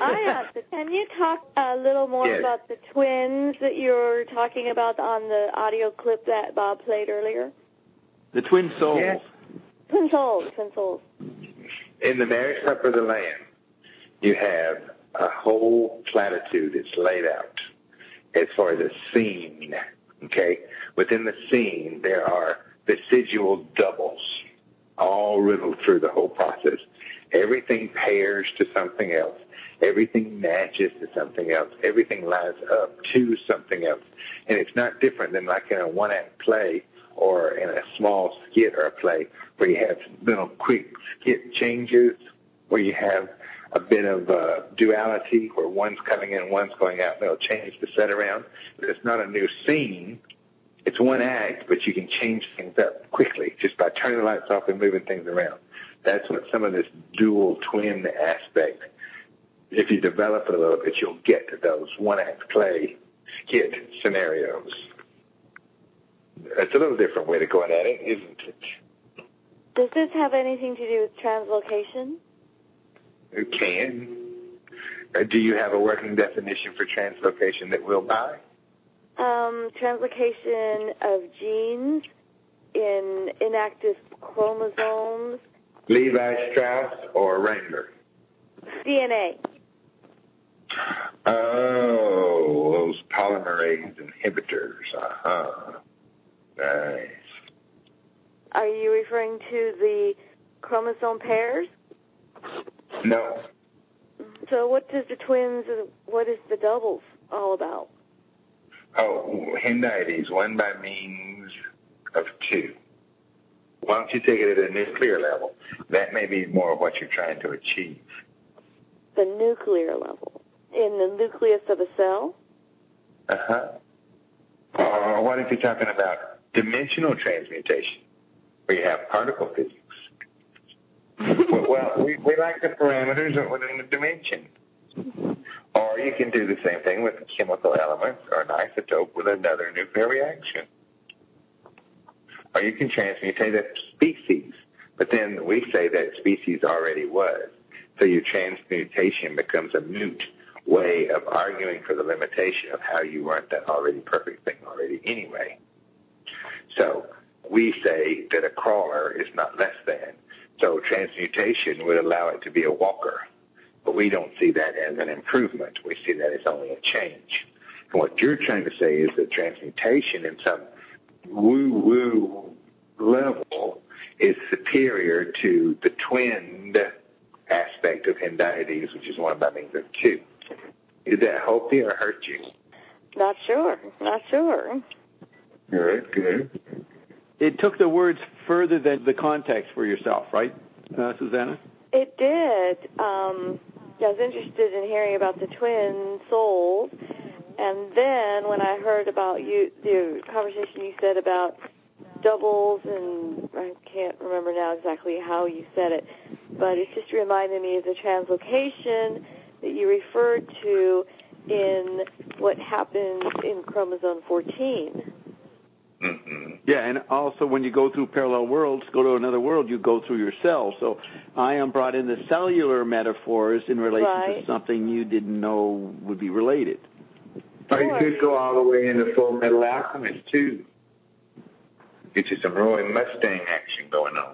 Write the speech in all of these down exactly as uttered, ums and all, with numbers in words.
I have to. Can you talk a little more yes. about the twins that you were talking about on the audio clip that Bob played earlier? The twin souls. Yes. Twin souls, twin souls. In the marriage supper of the Lamb, you have a whole platitude that's laid out as far as a scene, okay? Within the scene, there are residual doubles all riddled through the whole process. Everything pairs to something else. Everything matches to something else. Everything lines up to something else. And it's not different than like in a one-act play or in a small skit or a play where you have little quick skit changes, where you have a bit of uh, duality where one's coming in, one's going out, and they'll change the set around. But it's not a new scene. It's one act, but you can change things up quickly just by turning the lights off and moving things around. That's what some of this dual twin aspect, if you develop it a little bit, you'll get to those one-act play skit scenarios. It's a little different way to go at it, isn't it? Does this have anything to do with translocation? It can. Uh, do you have a working definition for translocation that we'll buy? Um, translocation of genes in inactive chromosomes. Levi Strauss or Wrangler? D N A. Oh, those polymerase inhibitors. Uh-huh. Nice. Are you referring to the chromosome pairs? No. So what does the twins, what is the doubles all about? Oh, hendites, one by means of two. Why don't you take it at a nuclear level? That may be more of what you're trying to achieve. The nuclear level. In the nucleus of a cell? Uh-huh. Or what if you're talking about dimensional transmutation, where you have particle physics? Well, we, we like the parameters within the dimension. Or you can do the same thing with a chemical element or an isotope with another nuclear reaction. Or you can transmutate a species, but then we say that species already was. So your transmutation becomes a moot way of arguing for the limitation of how you weren't that already perfect thing already anyway. So we say that a crawler is not less than. So transmutation would allow it to be a walker. But we don't see that as an improvement. We see that as only a change. And what you're trying to say is that transmutation in some woo-woo level is superior to the twinned aspect of hendites, which is one by means of two. Did that help you or hurt you? Not sure. Not sure. Good, good. It took the words further than the context for yourself, right, uh, Susanna? It did. Um, I was interested in hearing about the twin souls, and then when I heard about you, the conversation you said about doubles, and I can't remember now exactly how you said it, but it just reminded me of the translocation that you referred to in what happens in chromosome fourteen. Mm-hmm. Yeah, and also when you go through parallel worlds, go to another world, you go through your cell. So I am brought in the cellular metaphors in relation right. to something you didn't know would be related. Or you could go all the way into Full Metal Alchemist, too. Get you some Roy Mustang action going on.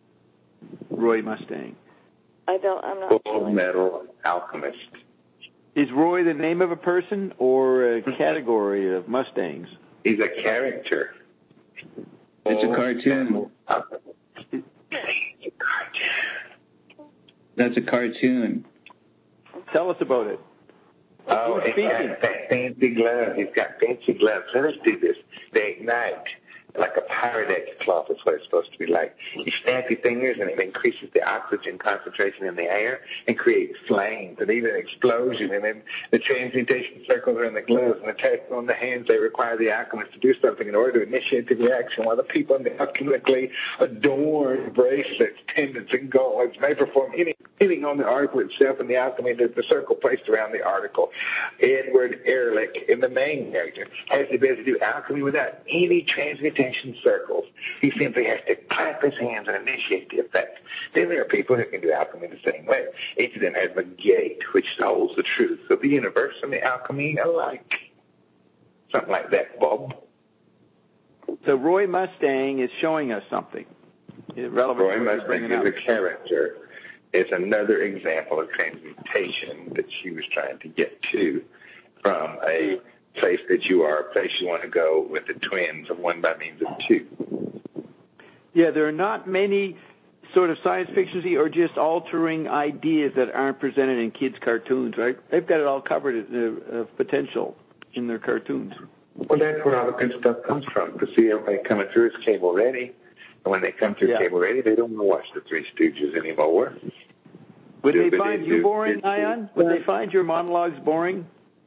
Roy Mustang. I don't, I'm not Full sure. Metal Alchemist. Is Roy the name of a person or a category of Mustangs? He's a character. It's a cartoon. It's a cartoon. That's a cartoon. Tell us about it. Oh, Who's he's got fa- fancy gloves. He's got fancy gloves. Let us do this. They ignite like a Pyrex cloth is what it's supposed to be like. You snap your fingers and it increases the oxygen concentration in the air and creates flames and even explosion. And then the transmutation circles are in the gloves and the tests on the hands. They require the alchemist to do something in order to initiate the reaction, while the people in the alchemically adorned bracelets, pendants, and gauntlets may perform any hitting on the article itself and the alchemy that the circle placed around the article. Edward Ehrlich, in the main character, has the ability to do alchemy without any transmutation circles. He simply has to clap his hands and initiate the effect. Then there are people who can do alchemy the same way. Each of them has a gate which holds the truth of the universe and the alchemy alike. Something like that, Bob. So Roy Mustang is showing us something. Relevant Roy Mustang is a character. It's another example of transmutation that she was trying to get to from a place that you are, a place you want to go with the twins of one by means of two. Yeah, there are not many sort of science fiction or just altering ideas that aren't presented in kids' cartoons, right? They've got it all covered as uh, potential in their cartoons. Well, that's where all the good stuff comes from. To see everybody coming through is cable ready. And when they come through yeah. cable ready, they don't want to watch the Three Stooges anymore. Would do, they find you do, boring, do, Ion? Would they find your monologues boring?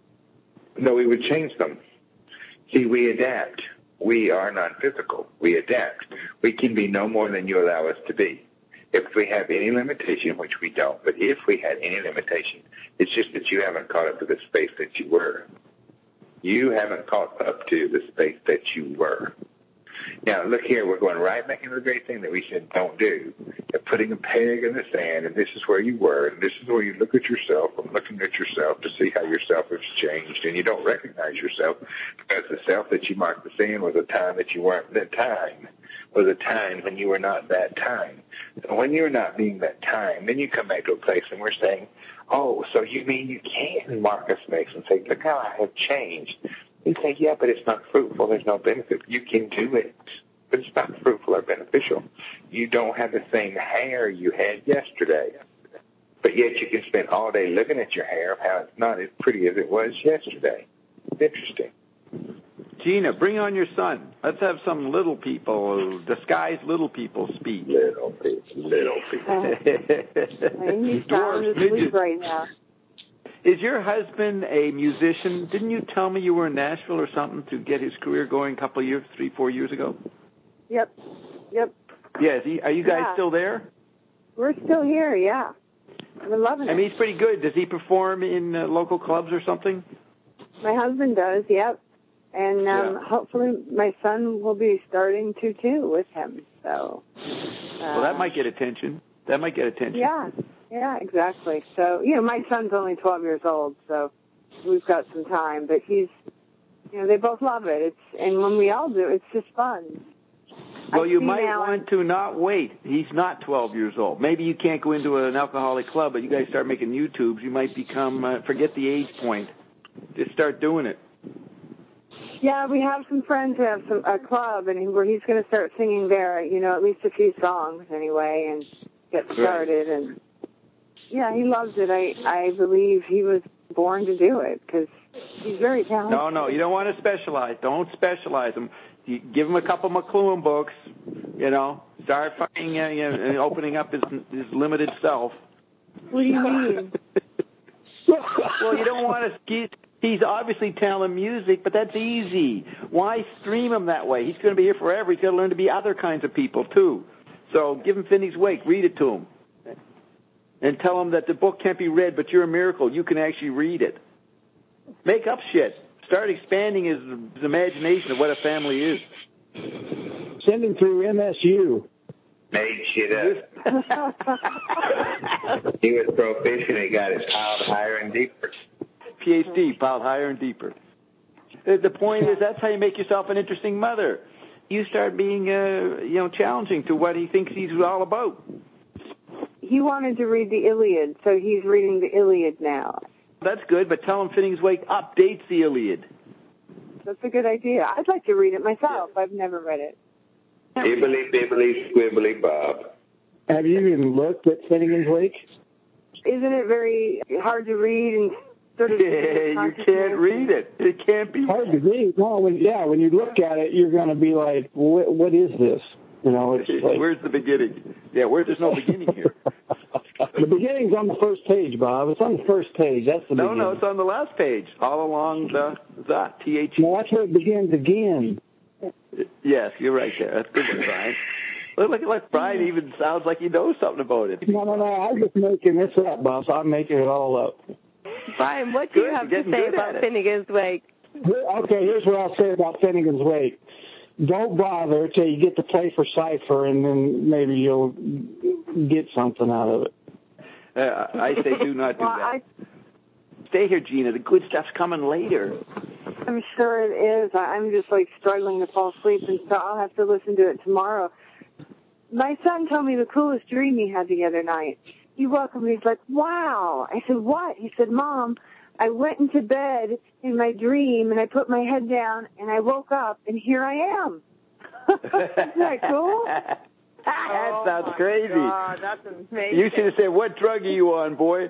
No, we would change them. See, we adapt. We are non-physical. We adapt. We can be no more than you allow us to be. If we have any limitation, which we don't, but if we had any limitation, it's just that you haven't caught up to the space that you were. You haven't caught up to the space that you were. Now, look here, we're going right back into the great thing that we said don't do. You're putting a peg in the sand, and this is where you were, and this is where you look at yourself and looking at yourself to see how yourself has changed, and you don't recognize yourself because the self that you marked the sand was a time that you weren't that time, was a time when you were not that time. So when you're not being that time, then you come back to a place and we're saying, oh, so you mean you can mark a space and say, look how I have changed. You say, yeah, but it's not fruitful. There's no benefit. You can do it, but it's not fruitful or beneficial. You don't have the same hair you had yesterday, but yet you can spend all day looking at your hair of how it's not as pretty as it was yesterday. Interesting. Gina, bring on your son. Let's have some little people, disguised little people speak. Little people, little people. He's sound asleep right now. Is your husband a musician? Didn't you tell me you were in Nashville or something to get his career going a couple of years, three, four years ago? Yep, yep. Yeah, he, are you guys yeah. still there? We're still here, yeah. We're loving it. I mean, he's pretty good. Does he perform in uh, local clubs or something? My husband does, yep. And um, yeah. hopefully my son will be starting to, too, with him. So. Uh, well, that might get attention. That might get attention. Yeah. Yeah, exactly. So, you know, my son's only twelve years old, so we've got some time. But he's, you know, they both love it. It's and when we all do, it's just fun. Well, I you might Alan. want to not wait. He's not twelve years old. Maybe you can't go into an alcoholic club, but you guys start making YouTubes. You might become, uh, forget the age point. Just start doing it. Yeah, we have some friends who have some a club, and where he's going to start singing there, you know, at least a few songs anyway, and get started. Right. And yeah, he loves it. I, I believe he was born to do it because he's very talented. No, no, you don't want to specialize. Don't specialize him. You give him a couple McLuhan books, you know, start finding, uh, you know, opening up his, his limited self. What do you mean? Well, you don't want to... He's, he's obviously talented music, but that's easy. Why stream him that way? He's going to be here forever. He's got to learn to be other kinds of people, too. So give him Finney's Wake. Read it to him. And tell him that the book can't be read, but you're a miracle. You can actually read it. Make up shit. Start expanding his, his imagination of what a family is. Send him through M S U. Made shit up. He was proficient. He got it piled higher and deeper. P H D, piled higher and deeper. The, the point is, that's how you make yourself an interesting mother. You start being, uh, you know, challenging to what he thinks he's all about. He wanted to read the Iliad, so he's reading the Iliad now. That's good, but tell him Finney's Wake updates the Iliad. That's a good idea. I'd like to read it myself. Yeah. I've never read it. Bibbly, bibbly, squibbly, Bob. Have you even looked at Finnegan's Wake? Isn't it very hard to read and sort of... Yeah, you can't read it. It can't be... Hard to read. No, when, yeah, when you look at it, you're going to be like, what, what is this? You know, it's like... Where's the beginning? Yeah, where there's no beginning here. The beginning's on the first page, Bob. It's on the first page. That's the no, beginning. No, it's on the last page, all along the the T H E. No, that's where it begins again. Yes, you're right there. That's good one, Brian. Look, look, look, Brian even sounds like he knows something about it. No, no, no. I'm just making this up, boss. I'm making it all up. Brian, what do good. you have You're to say about Finnegan's Wake? Okay, here's what I'll say about Finnegan's Wake. don't bother till you get to play for Cypher, and then maybe you'll get something out of it. Uh, I say do not do well, that. I, Stay here, Gina. The good stuff's coming later. I'm sure it is. I- I'm just like struggling to fall asleep, and so I'll have to listen to it tomorrow. My son told me the coolest dream he had the other night. He woke up and he's like, wow. I said, what? He said, Mom, I went into bed in my dream, and I put my head down, and I woke up, and here I am. Isn't that cool? That oh sounds my crazy. God, that's amazing. You should have said, what drug are you on, boy?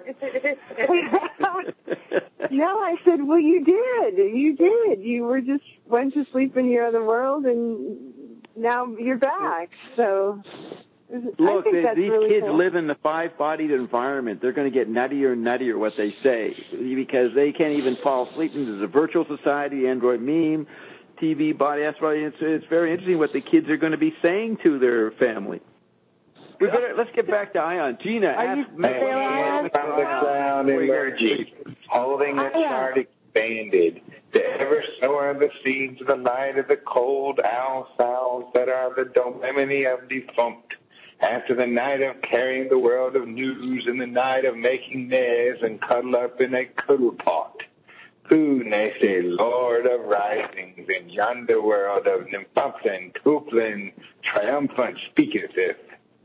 No, I said, well, you did. You did. You were just went to sleep in your other world, and now you're back. So, Look, I think they, that's these really kids cool. live in the five-bodied environment. They're going to get nuttier and nuttier, what they say, because they can't even fall asleep. And there's a virtual society, Android meme, T V body. That's why it's, it's very interesting what the kids are going to be saying to their family. We better let's get back to Ion. Gina, Are ask you me. still on? From the cloud emerging, holding a chart expanded, the ever sower the seeds of the light of the cold owl sounds that are the dominity of defunct. After the night of carrying the world of news and the night of making nails and cuddle up in a cuddle pot. Who, nay say, Lord of risings in yonder world of Nymphumphlin, Coupland, triumphant speaketh it.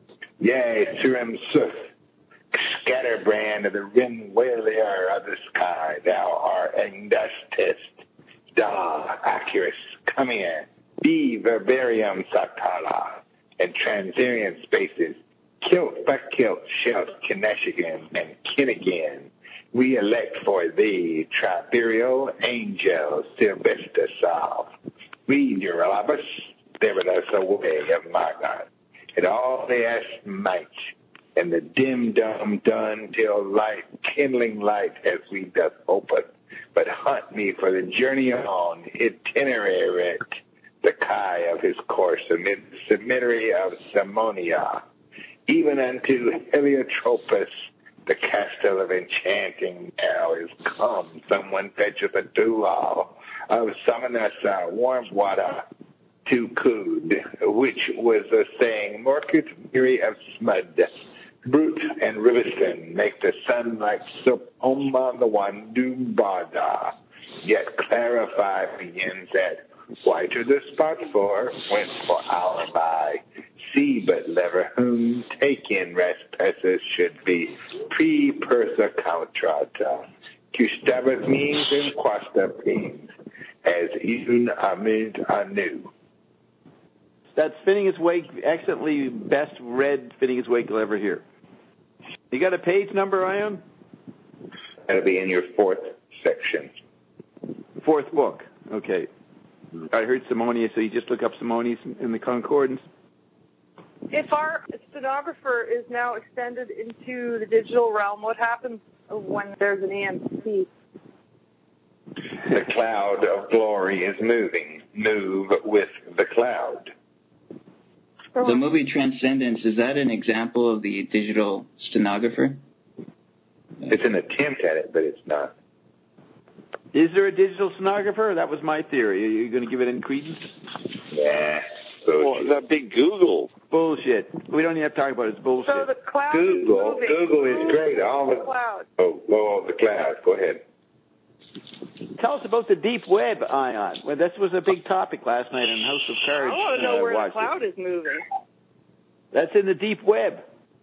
Yea, Surim Suf, scatterbrand of the rim wailer of the sky, thou art Angustus, Da, Accurus, come here, Be Verbarium Satala, and transient spaces, kilt by kilt, shalt Kineshigan and Kinnigan. We elect for thee, Triberial Angel, Sylvester Salve. Read your Alabus, there with us away of my God. And all the ass might, and the dim dumb done till light, kindling light as we doth open. But hunt me for the journey on, itinerary, the Kai of his course amid the cemetery of Simonia, even unto Heliotropus, the castle of enchanting now is come. Someone fetcheth a dual of Samanasa, warm water, to Cood, which was a saying, Morkut Miri of Smud, Brute and Rivison, make the sun like soap Oma the one Dumbada, yet clarify begins at whiter the spot for, whence for hour by, see but lever whom take in rest pesses should be pre persa contrata, custabat means and quasta means, as even amid anew. That's Phineas Wake, excellently best read Phineas Wake you'll ever hear. You got a page number, Ion? That'll be in your fourth section. Fourth book. Okay. I heard Simonia, so you just look up Simonius in the concordance. If our stenographer is now extended into the digital realm, what happens when there's an E M C? The cloud of glory is moving. Move with the cloud. The movie Transcendence, is that an example of the digital stenographer? It's an attempt at it, but it's not. Is there a digital stenographer? That was my theory. Are you going to give it any credence? Nah. Well, that big Google. Bullshit. We don't even have to talk about it. It's bullshit. So the cloud Google, is moving. Google is great. All the cloud. Oh, oh, the cloud. Go ahead. Tell us about the deep web, Ion. Well, this was a big topic last night on House of Cards. I want to know uh, where watched the cloud it. is moving. That's in the deep web.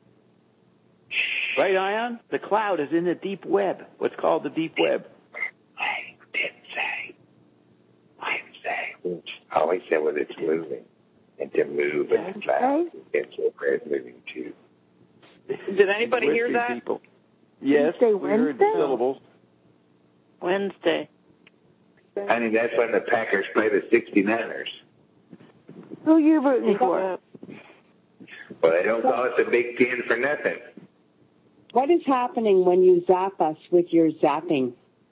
Right, Ion? The cloud is in the deep web. What's called the deep web. I didn't say. I didn't say. I always said when it's moving. And to move in the cloud. It's where it's moving to. Did anybody hear that? People. Yes, Wednesday, we heard the Wednesday? syllables. Wednesday. I mean, that's when the Packers play the sixty-niners. Who you rooting for? Well, they don't call it the Big Ten for nothing. What is happening when you zap us with your zapping?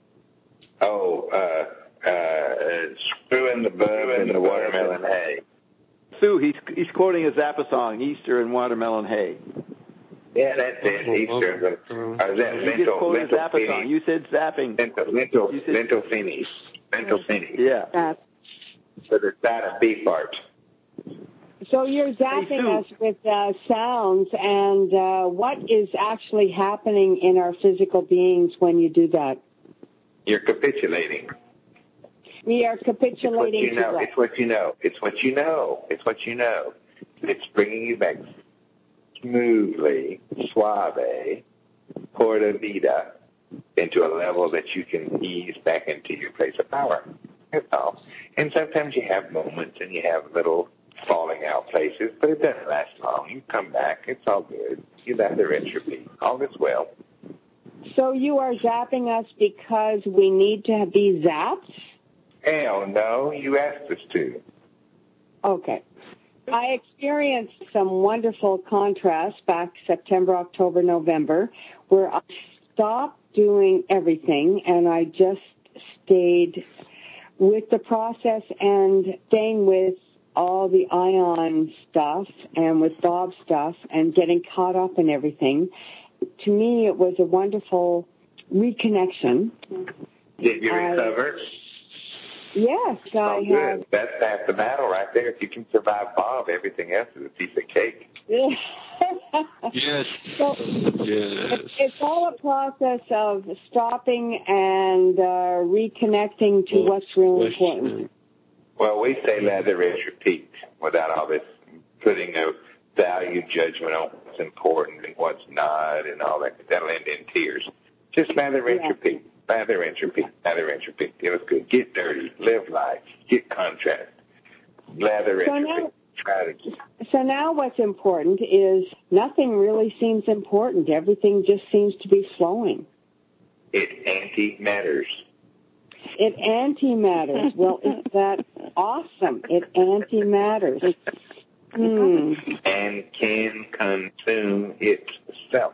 Oh, uh, uh, screwing the bub and the watermelon hay. Sue, he's he's quoting a Zappa song, Easter and Watermelon Hay. Yeah, that's it, Easter. Uh, that You lentil, just quoted a lentil Zappa finish. song. You said zapping. Lentil, lentil, You said- lentil finish. Lentil finish. Yeah. Zap. to the side of beef art. So you're zapping us with uh, sounds, and uh, what is actually happening in our physical beings when you do that? You're capitulating. We are capitulating it's what you know. to what? It's what you know. It's what you know. It's what you know. It's bringing you back smoothly, suave, porta vida, into a level that you can ease back into your place of power. That's all. And sometimes you have moments and you have little falling out places, but it doesn't last long. You come back. It's all good. You lather entropy. All is well. So you are zapping us because we need to be zapped? Hell no. You asked us to. Okay. I experienced some wonderful contrast back September, October, November, where I stopped doing everything and I just stayed with the process and staying with all the ion stuff and with Bob's stuff and getting caught up in everything. To me, it was a wonderful reconnection. Did you I, recover? Yes, I oh, good. have. That's half the battle right there. If you can survive Bob, everything else is a piece of cake. yes. So yes. It's all a process of stopping and uh, reconnecting to well, what's really well, important. Well, we say lather, rinse, repeat without all this putting a value judgment on what's important and what's not and all that. That'll end in tears. Just lather, rinse, Yeah. repeat. Lather, rinse, repeat. Lather, rinse, repeat. It was good. Get dirty. Live life. Get contrast. Lather, rinse, So now- repeat. Try to get. So now what's important is nothing really seems important. Everything just seems to be flowing. It anti-matters. It anti-matters. Well, isn't that awesome? It anti-matters. Hmm. And can consume itself.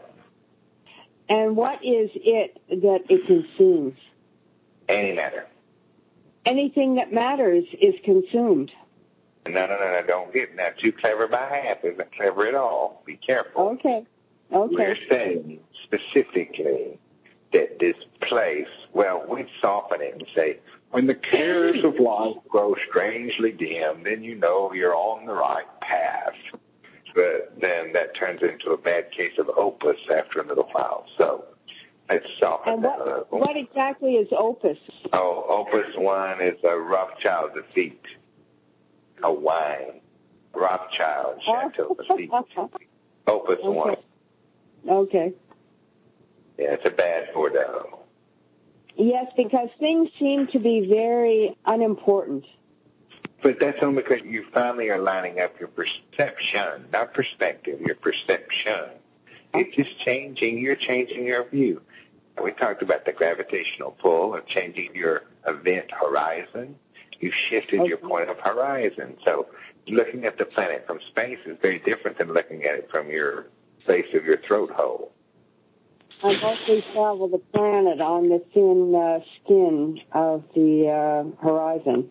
And what is it that it consumes? Antimatter. Anything that matters is consumed. No, no, no, no, don't get now too clever by half. Isn't clever at all. Be careful. Okay. Okay. We're saying specifically that this place, well, we'd soften it and say, when the cares of life grow strangely dim, then you know you're on the right path. But then that turns into a bad case of opus after a little while. So let's soften And that what, a little. what exactly is opus? Oh, opus one is a Rothschild defeat. A wine. Rothschild Chateau defeat. Opus Okay. one. Okay. Yeah, it's a bad Bordeaux. Yes, because things seem to be very unimportant. But that's only because you finally are lining up your perception, not perspective, your perception. It's just changing. You're changing your view. We talked about the gravitational pull of changing your event horizon. You've shifted Okay. your point of horizon. So looking at the planet from space is very different than looking at it from your base of your throat hole. I mostly travel the planet on the thin uh, skin of the uh, horizon.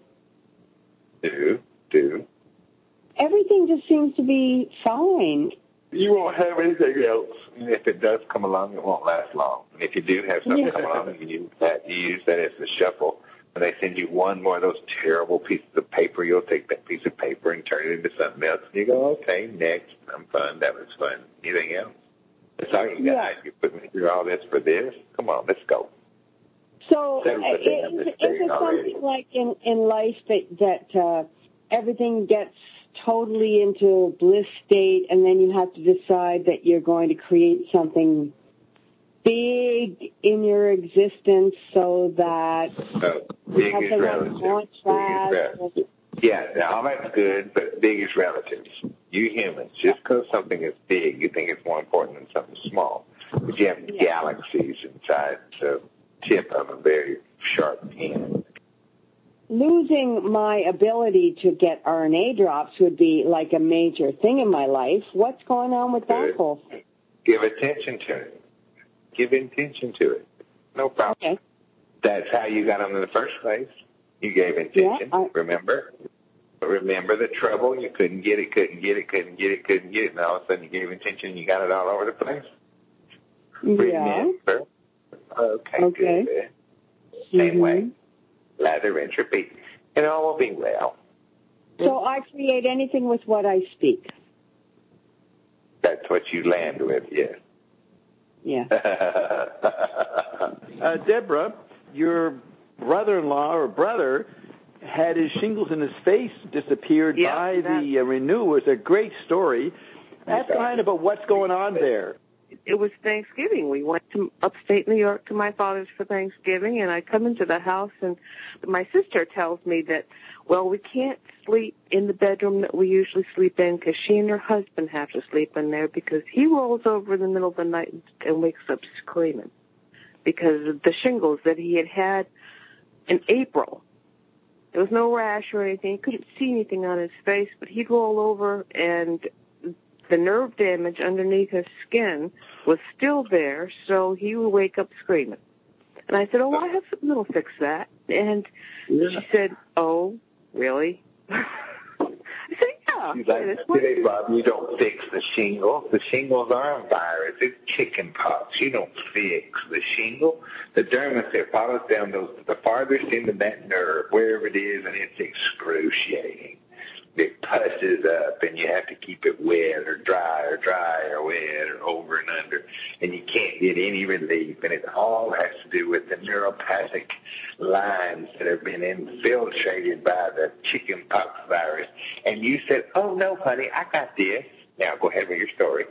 Do, do. Everything just seems to be fine. You won't have anything else. And if it does come along, it won't last long. And if you do have something Yeah. come along, you use that, you use that as the shuffle. When they send you one more of those terrible pieces of paper, you'll take that piece of paper and turn it into something else. And you go, okay, next. I'm fun. That was fun. Anything else? That's all you got. Yeah. You put me through all this for this? Come on, let's go. So Settle uh, the thing I'm is, just is saying it already. something like in, in life that, that uh, everything gets totally into a bliss state and then you have to decide that you're going to create something big in your existence so that So, you big have is the right relative. Big is contrast? relative. Yeah, all that's good, but big is relative. You humans, just because something is big, you think it's more important than something small. But you have Yeah. galaxies inside the tip of a very sharp pen. Losing my ability to get R N A drops would be like a major thing in my life. What's going on with that Good. whole thing? Give attention to it. Give intention to it. No problem. Okay. That's how you got them in the first place. You gave intention. Yeah, I- Remember? Remember the trouble? You couldn't get it, couldn't get it, couldn't get it, couldn't get it, and all of a sudden you gave intention and you got it all over the place? Yeah. Remember? Okay, Okay. good. Same Mhm. way. Lather, rinse, repeat. And all will be well. So I create anything with what I speak. That's what you land with, yes. Yeah. uh, Deborah, your brother-in-law or brother had his shingles in his face disappeared yep, by that, the uh, Renew. It was a great story. Ask kind about what's going on there. It was Thanksgiving. We went to upstate New York to my father's for Thanksgiving, and I come into the house, and my sister tells me that, well, we can't sleep in the bedroom that we usually sleep in because she and her husband have to sleep in there because he rolls over in the middle of the night and wakes up screaming because of the shingles that he had had in April. There was no rash or anything. He couldn't see anything on his face, but he'd roll over, and the nerve damage underneath his skin was still there, so he would wake up screaming. And I said, oh, I have something that'll fix that. And yeah. She said, oh, really? I said, yeah. She's like, today, Bob, you don't fix the shingles. The shingles are a virus. It's chicken pox. You don't fix the shingle. The dermis follows down those, the farthest into that nerve, wherever it is, and it's excruciating. It pushes up, and you have to keep it wet or dry or dry or wet or over and under, and you can't get any relief. And it all has to do with the neuropathic lines that have been infiltrated by the chickenpox virus. And you said, oh, no, honey, I got this. Now, go ahead with your story.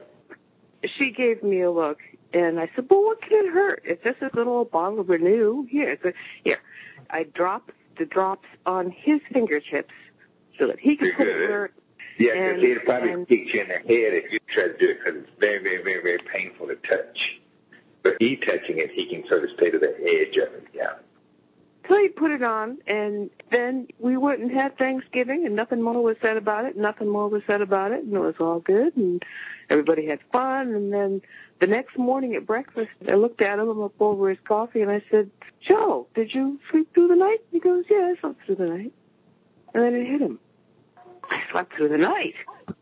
She gave me a look, and I said, well, what can it hurt? It's just a little bottle of Renew. Here, it's a, here. I dropped the drops on his fingertips, so that he could put it where. Yeah, because he'd probably kick you in the head if you try to do it, because it's very, very, very, very painful to touch. But he touching it, he can sort of stay to the edge of it, yeah. So he put it on, and then we went and had Thanksgiving, and nothing more was said about it, nothing more was said about it, and it was all good, and everybody had fun. And then the next morning at breakfast, I looked at him, I'm up over his coffee, and I said, Joe, did you sleep through the night? He goes, yeah, I slept through the night. And then it hit him. I slept through the night.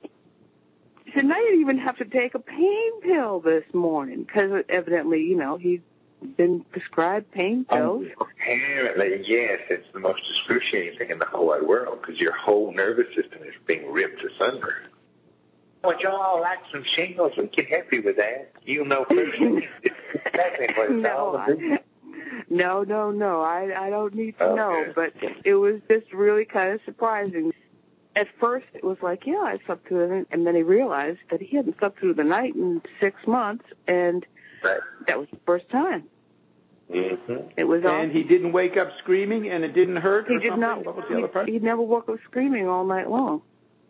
He said, I didn't even have to take a pain pill this morning because evidently, you know, he's been prescribed pain pills. Um, apparently, yes, it's the most excruciating thing in the whole wide world because your whole nervous system is being ripped asunder. Would you all like some shingles? We can help you with that. You know personally. Exactly what it's no, all about. I, no, no, no. I, I don't need to okay. know, but it was just really kind of surprising. At first, it was like, yeah, I slept through the night, and then he realized that he hadn't slept through the night in six months, and right. that was the first time. Mm-hmm. It was, and awesome. He didn't wake up screaming, and it didn't hurt. He or did something? not. What was the other part? He, he never woke up screaming all night long,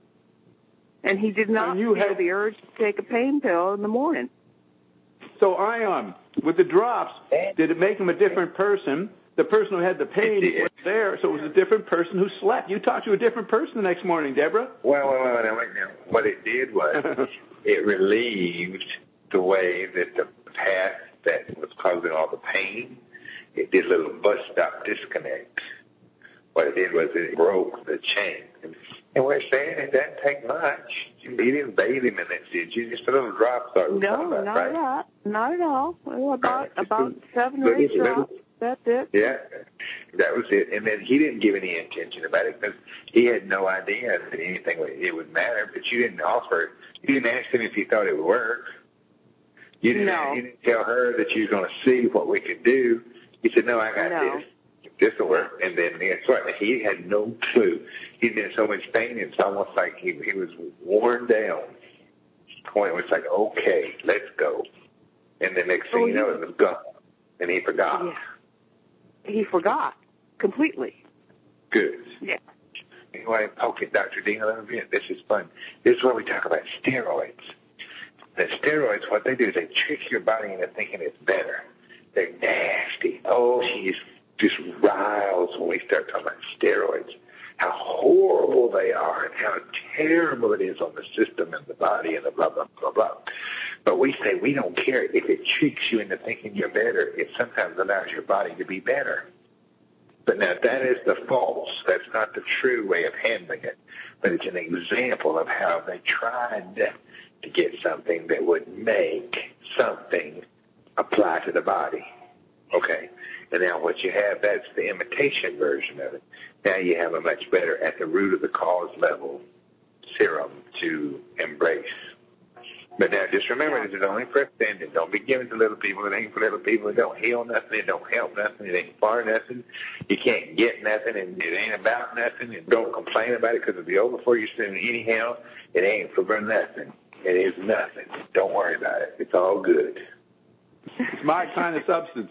and he did not you feel had the urge to take a pain pill in the morning. So, Ion, with the drops, did it make him a different person? The person who had the pain was there, so it was a different person who slept. You talked to a different person the next morning, Deborah. Well, well, well, wait now. What it did was it relieved the way that the path that was causing all the pain, it did a little bus stop disconnect. What it did was it broke the chain. And we're saying it doesn't take much. You didn't bathe him in it, did you? Just a little drop. No, about, not right? at all. Not at all. Well, about right. about little, seven or eight little, drops. Little, That's it. Yeah, that was it. And then he didn't give any intention about it because he had no idea that anything would, it would matter. But you didn't offer. You didn't ask him if he thought it would work. You didn't. No. You didn't tell her that you were going to see what we could do. He said, "No, I got no. this. This will work." And then guess what? He had no clue. He'd been in so much pain. It's almost like he he was worn down. Point was like, "Okay, let's go." And the next thing oh, you know, it was gone, and he forgot. Yeah. He forgot completely. Good. Yeah. Anyway, okay, Doctor Dean, a little bit. This is fun. This is where we talk about steroids. The steroids, what they do is they trick your body into thinking it's better. They're nasty. Oh, she's just riles when we start talking about steroids. How horrible they are and how terrible it is on the system and the body and the blah, blah, blah, blah. But we say we don't care if it tricks you into thinking you're better. It sometimes allows your body to be better. But now that is the false. That's not the true way of handling it. But it's an example of how they tried to get something that would make something apply to the body. Okay. And now what you have, that's the imitation version of it. Now you have a much better at the root of the cause level serum to embrace. But now just remember, this is only for extended. Don't be giving to little people. It ain't for little people. It don't heal nothing. It don't help nothing. It ain't for nothing. You can't get nothing, and it ain't about nothing. And don't complain about it because it'll be over for you soon anyhow. It ain't for nothing. It is nothing. Don't worry about it. It's all good. It's my kind of substance.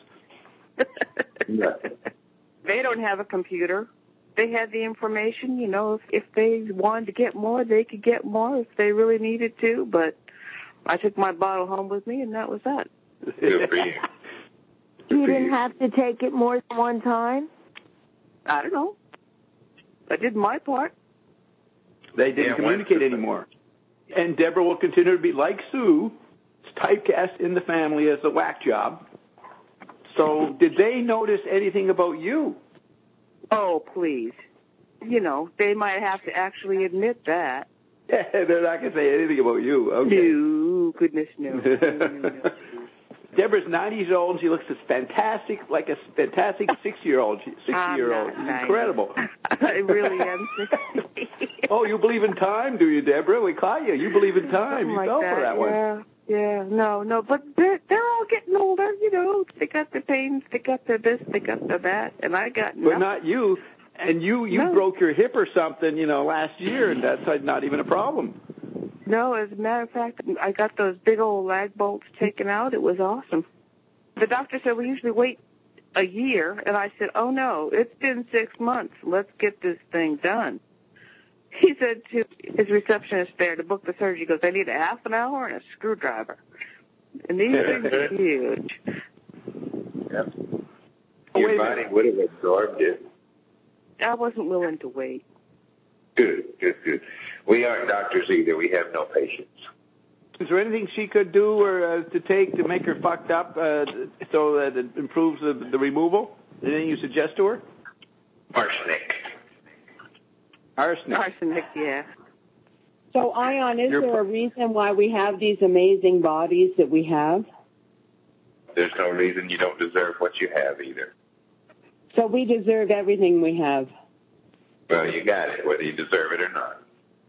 They don't have a computer. They had the information, you know, if, if they wanted to get more, they could get more if they really needed to, but I took my bottle home with me, and that was that. Good for you. You didn't have to take it more than one time? I don't know. I did my part. They didn't yeah, communicate anymore. And Deborah will continue to be like Sue, typecast in the family as a whack job. So did they notice anything about you? Oh, please. You know, they might have to actually admit that. They're not going to say anything about you. Okay. No, goodness, no. no, no, no. Deborah's ninety years old, and she looks as fantastic, like a fantastic sixty-year-old. sixty-year-old. She's incredible. I really am sixty. Oh, you believe in time, do you, Deborah? We caught you. You believe in time. Something you like fell that, for that yeah. one. Yeah, no, no, but they're, they're all getting older, you know. They got the pains, they got the this, they got the that, and I got nothing. But not you. And you, you no. broke your hip or something, you know, last year, and that's not even a problem. No, as a matter of fact, I got those big old lag bolts taken out. It was awesome. The doctor said we usually wait a year, and I said, oh, no, it's been six months. Let's get this thing done. He said to his receptionist there to book the surgery, he goes, I need a half an hour and a screwdriver. And these things are huge. Yep. Your body would have absorbed it. I wasn't willing to wait. Good, good, good. We aren't doctors either. We have no patience. Is there anything she could do or uh, to take to make her fucked up uh, so that it improves the, the removal? Anything you suggest to her? Arsenic. Arsenic. Arsenic, yeah. So, Ion, is You're there a reason why we have these amazing bodies that we have? There's no reason you don't deserve what you have either. So we deserve everything we have. Well, you got it, whether you deserve it or not.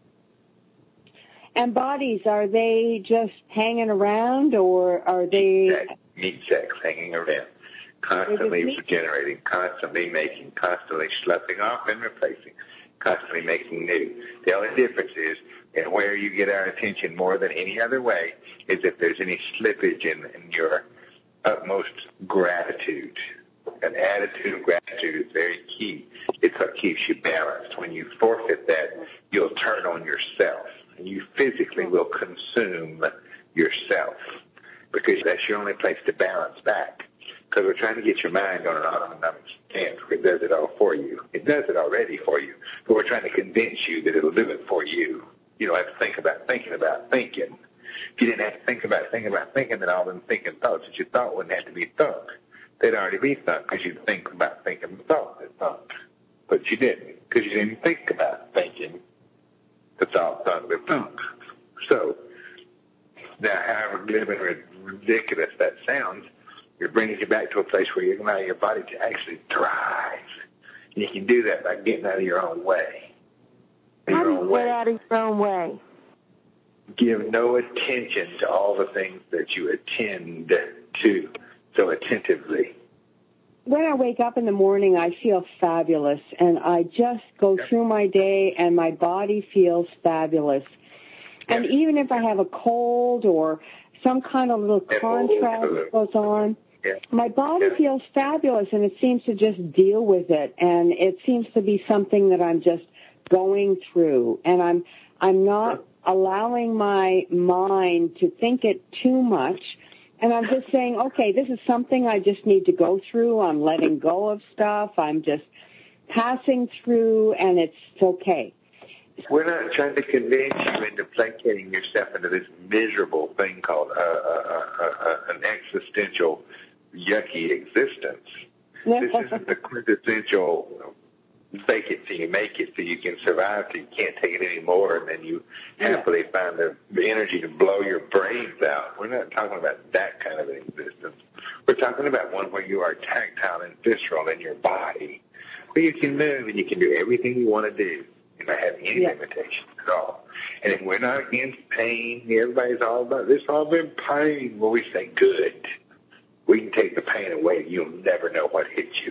And bodies, are they just hanging around, or are they... Meat sex, meat sex hanging around. Constantly regenerating, constantly making, constantly sloughing off and replacing, constantly making new. The only difference is, and where you get our attention more than any other way, is if there's any slippage in, in your utmost gratitude. An attitude of gratitude is very key. It's what keeps you balanced. When you forfeit that, you'll turn on yourself. And you physically will consume yourself because that's your only place to balance back. Because we're trying to get your mind on an autonomic stance where it does it all for you. It does it already for you, but we're trying to convince you that it'll do it for you. You don't have to think about thinking about thinking. If you didn't have to think about thinking about thinking, then all them thinking thoughts that you thought wouldn't have to be thought. They'd already be thought because you think about thinking thought that thought. But you didn't because you didn't think about thinking. That's all thought that thought. So, now however glib and ridiculous that sounds, it brings you back to a place where you can allow your body to actually thrive. And you can do that by getting out of your own way. How do you get out of your own way? Give no attention to all the things that you attend to so attentively. When I wake up in the morning, I feel fabulous, and I just go through my day, and my body feels fabulous. And even if I have a cold or some kind of little contrast goes on, my body feels fabulous, and it seems to just deal with it, and it seems to be something that I'm just going through, and I'm I'm not allowing my mind to think it too much. And I'm just saying, okay, this is something I just need to go through. I'm letting go of stuff. I'm just passing through, and it's okay. We're not trying to convince you into placating yourself into this miserable thing called uh, uh, uh, uh, an existential, yucky existence. This isn't the quintessential fake it till you make it so you can survive till you can't take it anymore, and then you happily find the, the energy to blow your brains out. We're not talking about that kind of an existence. We're talking about one where you are tactile and visceral in your body, where you can move and you can do everything you want to do. You don't have any yeah. limitations at all. And if we're not against pain, everybody's all about this, all been pain. Well, we say, good. We can take the pain away. You'll never know what hit you.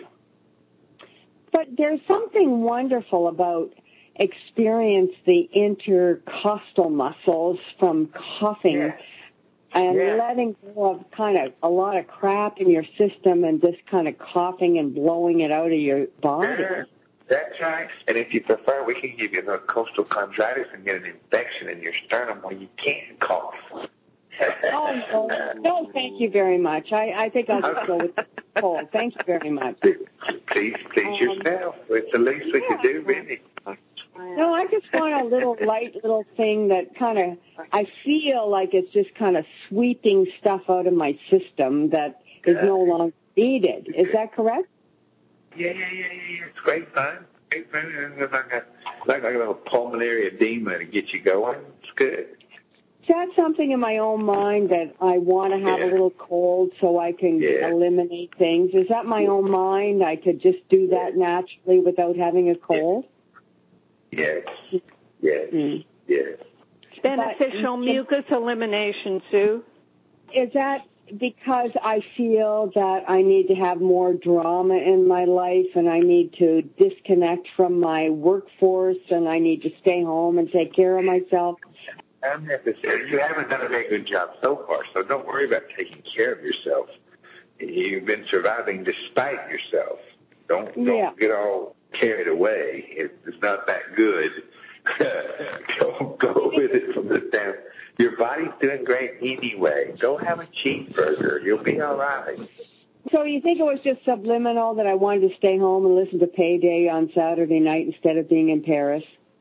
But there's something wonderful about experience the intercostal muscles from coughing yeah. and yeah. letting go of kind of a lot of crap in your system and just kind of coughing and blowing it out of your body. Yeah. That's right. And if you prefer, we can give you the coastal chondritis and get an infection in your sternum where you can't cough. oh, no. no, thank you very much. I, I think I'll just go with the cold. Thank you very much. Please, please um, yourself. It's the least we yeah. can do, really. No, I just want a little light little thing that kind of, I feel like it's just kind of sweeping stuff out of my system that is no longer needed. Is that correct? Yeah, yeah, yeah, yeah. It's great fun. Great fun. It's like a, like a little pulmonary edema to get you going. It's good. Is that something in my own mind that I want to have yeah. a little cold so I can yeah. eliminate things? Is that my own mind? I could just do that naturally without having a cold? Yes. Yes. Mm. Yes. Beneficial but, mucus elimination, Sue. Is that because I feel that I need to have more drama in my life and I need to disconnect from my workforce and I need to stay home and take care of myself? I'm have to say, you haven't done a very good job so far, so don't worry about taking care of yourself. You've been surviving despite yourself. Don't, don't yeah. get all carried away. It's not that good. go, go with it from the down. Your body's doing great anyway. Go have a cheeseburger. You'll be all right. So you think it was just subliminal that I wanted to stay home and listen to Payday on Saturday night instead of being in Paris?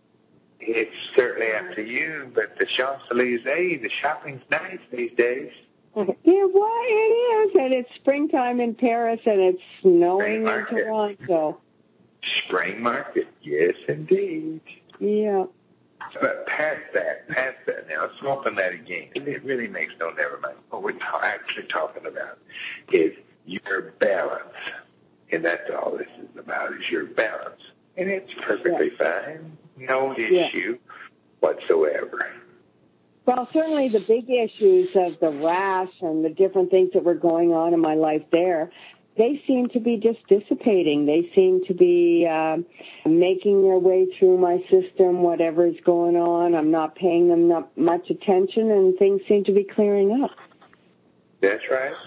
It's certainly up to you, but the Champs-Élysées, the shopping's nice these days. Yeah, well, it is, and it's springtime in Paris, and it's snowing in Toronto. Spring market, yes, indeed. Yeah. But past that, past that now, let's open that again. It really makes no never mind. What we're ta- actually talking about is your balance, and that's all this is about, is your balance. And it's perfectly yeah. fine. No issue yeah. whatsoever. Well, certainly the big issues of the rash and the different things that were going on in my life there, they seem to be just dissipating. They seem to be uh, making their way through my system, whatever's going on. I'm not paying them not much attention, and things seem to be clearing up. That's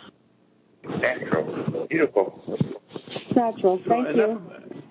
right. Natural. Beautiful. Natural. Thank you.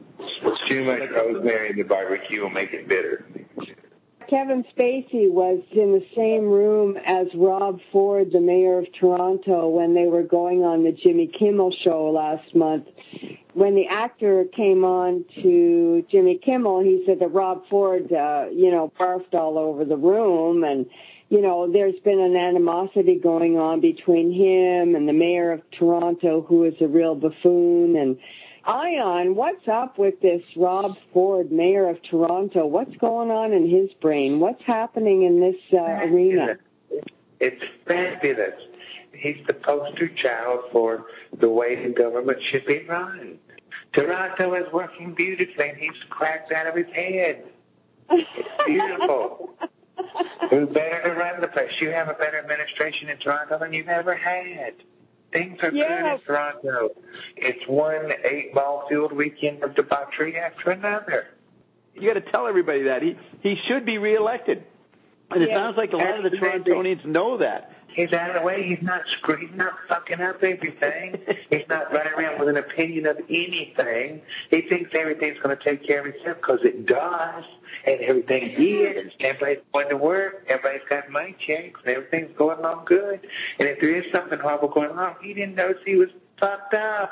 Too much rosemary in the barbecue will make it bitter. Kevin Spacey was in the same room as Rob Ford, the mayor of Toronto, when they were going on the Jimmy Kimmel show last month. When the actor came on to Jimmy Kimmel, he said that Rob Ford, uh, you know, barfed all over the room. And, you know, there's been an animosity going on between him and the mayor of Toronto, who is a real buffoon. And Ion, what's up with this Rob Ford, mayor of Toronto? What's going on in his brain? What's happening in this uh, arena? It's fabulous. He's the poster child for the way the government should be run. Toronto is working beautifully, and he's cracked out of his head. It's beautiful. Who's better to run the place? You have a better administration in Toronto than you've ever had. Things are yes. good in Toronto. It's one eight-ball-filled weekend of debauchery after another. You got to tell everybody that. He he should be reelected. And it yes. sounds like a lot of the Torontonians know that. He's out of the way. He's not he's not fucking up everything. He's not running around with an opinion of anything. He thinks everything's going to take care of itself because it does. And everything is. Everybody's going to work. Everybody's got money checks. And everything's going along good. And if there is something horrible going on, he didn't notice he was fucked up.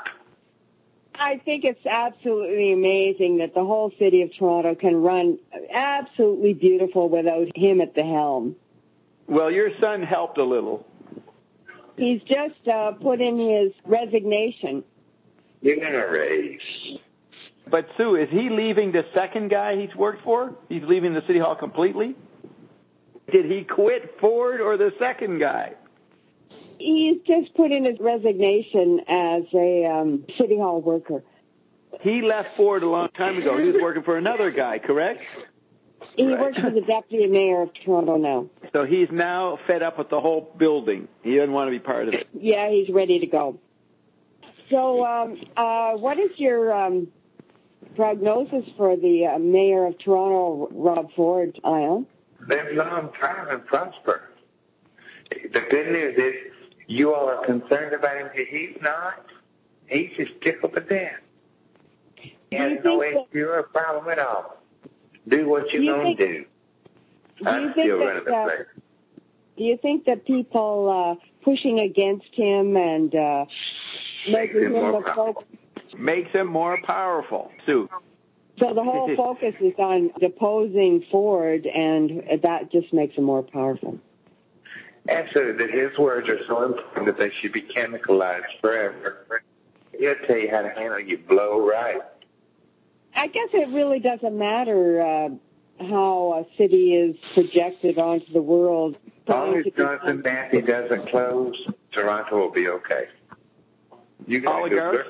I think it's absolutely amazing that the whole city of Toronto can run absolutely beautiful without him at the helm. Well, your son helped a little. He's just uh, put in his resignation. You're going to raise. But, Sue, is he leaving the second guy he's worked for? He's leaving the city hall completely? Did he quit Ford or the second guy? He's just put in his resignation as a um, city hall worker. He left Ford a long time ago. He was working for another guy, correct? He Right. works for the deputy mayor of Toronto now. So he's now fed up with the whole building. He doesn't want to be part of it. Yeah, he's ready to go. So um, uh, what is your um, prognosis for the uh, mayor of Toronto, Rob Ford, Ion? Live long, time, and prosper. The good news is you all are concerned about him. He's not. He's just tickled to death. He has no issue or problem at all. Do what you're going to do. Do I'm you think still that, running the uh, place. Do you think that people uh, pushing against him and uh, making him more the focus? Makes him more powerful, Sue. So the whole focus is on deposing Ford, and that just makes him more powerful. Absolutely. His words are so important that they should be chemicalized forever. He'll tell you how to handle your blow right. I guess it really doesn't matter uh, how a city is projected onto the world. As long as Jonathan Matthew doesn't close, Toronto will be okay. You got Oligarchs?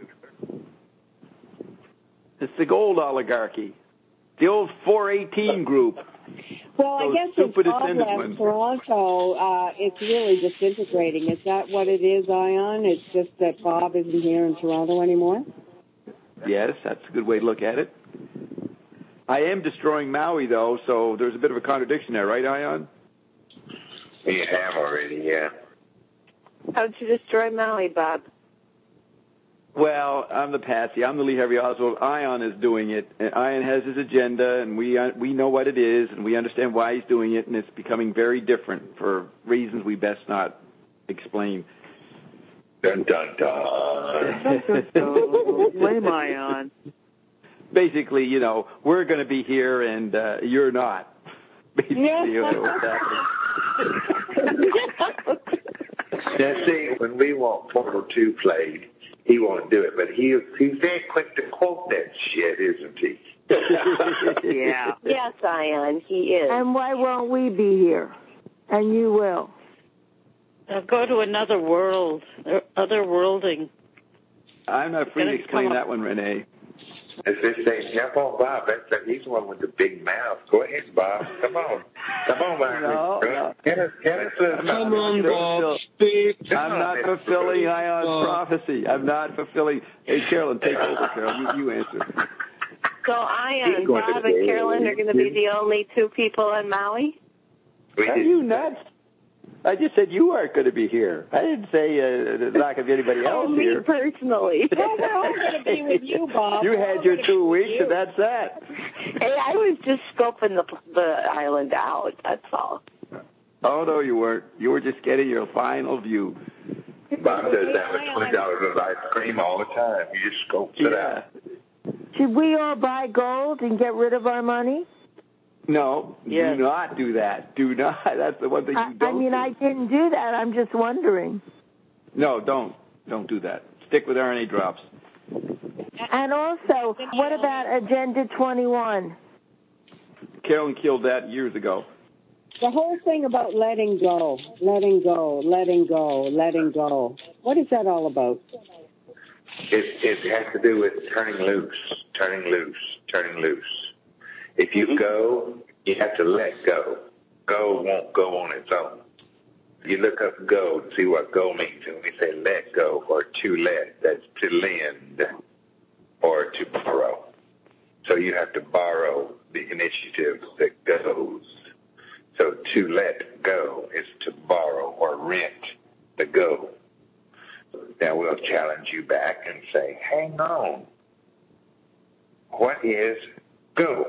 It's the gold oligarchy. The old four eighteen group. Well, I Those guess stupid it's all descendants left ones. Toronto. Uh, it's really disintegrating. Is that what it is, Ion? It's just that Bob isn't here in Toronto anymore? Yes, that's a good way to look at it. I am destroying Maui, though, so there's a bit of a contradiction there, right, Ion? You have already, yeah. How did you destroy Maui, Bob? Well, I'm the patsy. I'm the Lee Harvey Oswald. Ion is doing it. And Ion has his agenda, and we uh, we know what it is, and we understand why he's doing it, and it's becoming very different for reasons we best not explain. Dun, dun, dun. Blame Ion. Basically, you know, we're going to be here, and uh, you're not. Basically, you know what's happening. Now, see, when we want Portal two played, he won't do it, but he, he's very quick to quote that shit, isn't he? Yeah. Yes, Ion, he is. And why won't we be here? And you will. Now go to another world, or other worlding. I'm not free to explain that one, Renee. As they say, jump on Bob. That's the, he's the one with the big mouth. Go ahead, Bob. Come on. Come on, Bob. No, no. Get us, get us a, Come on, Bob. I'm not fulfilling Ion's prophecy. I'm not fulfilling. Hey, Carolyn, take over, Carolyn. You, you answer. So Ion, Bob, and Carolyn are going to be the only two people in Maui? Are you nuts? I just said you aren't going to be here. I didn't say uh, there's not going to be anybody else oh, me here. personally. No, we're all going to be with you, Bob. You We're had all your gonna two be with weeks, you. and that's that. Hey, I was just scoping the the island out. That's all. Oh, no, you weren't. You were just getting your final view. Bob does that with twenty dollars of ice cream all the time. He just scopes it Yeah. out. Should we all buy gold and get rid of our money? No, Yes. do not do that. Do not. That's the one thing you I, don't I mean, do. I didn't do that. I'm just wondering. No, don't. Don't do that. Stick with R N A drops. And also, what about Agenda twenty-one? Carolyn killed that years ago. The whole thing about letting go, letting go, letting go, letting go. What is that all about? It, it has to do with turning loose, turning loose, turning loose. If you go, you have to let go. Go won't go on its own. You look up go to see what go means. And when we say let go or to let, that's to lend or to borrow. So you have to borrow the initiative that goes. So to let go is to borrow or rent the go. Now we'll challenge you back and say, hang on. What is go?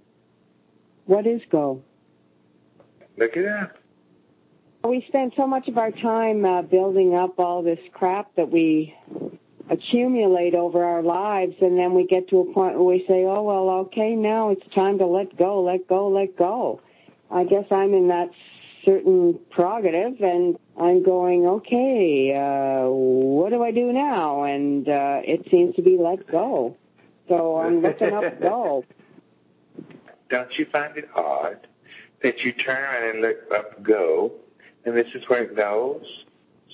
What is go? Look it up. We spend so much of our time uh, building up all this crap that we accumulate over our lives, and then we get to a point where we say, oh, well, okay, now it's time to let go, let go, let go. I guess I'm in that certain prerogative, and I'm going, okay, uh, what do I do now? And uh, it seems to be let go. So I'm looking up go. Don't you find it odd that you turn around and look up go, and this is where it goes?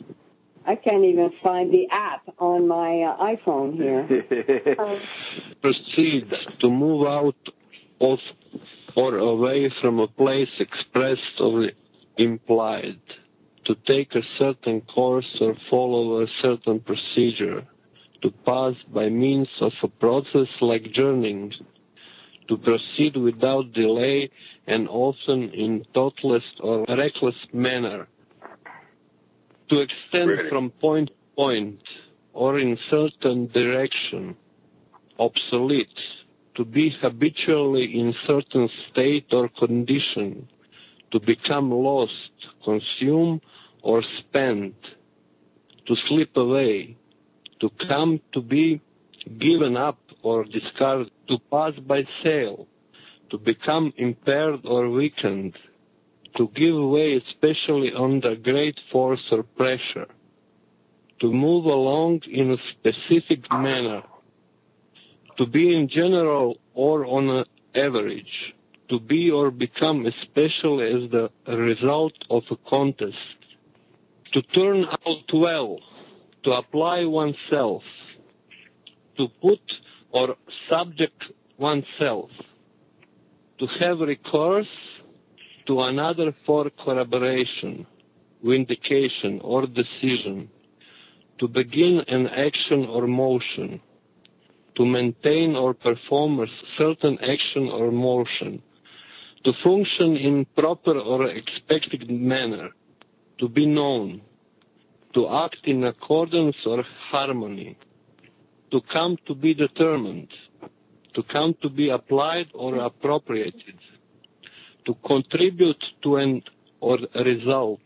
I can't even find the app on my uh, iPhone here. um, Proceed to move out of or away from a place expressed or implied, to take a certain course or follow a certain procedure, to pass by means of a process like journeying, to proceed without delay and often in thoughtless or reckless manner, to extend Ready. from point to point or in certain direction, obsolete, to be habitually in certain state or condition, to become lost, consume or spent, to slip away, to come to be given up or discarded, to pass by sale, to become impaired or weakened, to give way especially under great force or pressure, to move along in a specific manner, to be in general or on an average, to be or become especially as the result of a contest, to turn out well, to apply oneself, to put or subject oneself, to have recourse to another for corroboration, vindication, or decision, to begin an action or motion, to maintain or perform a certain action or motion, to function in proper or expected manner, to be known, to act in accordance or harmony, to come to be determined, to come to be applied or appropriated, to contribute to an or a result.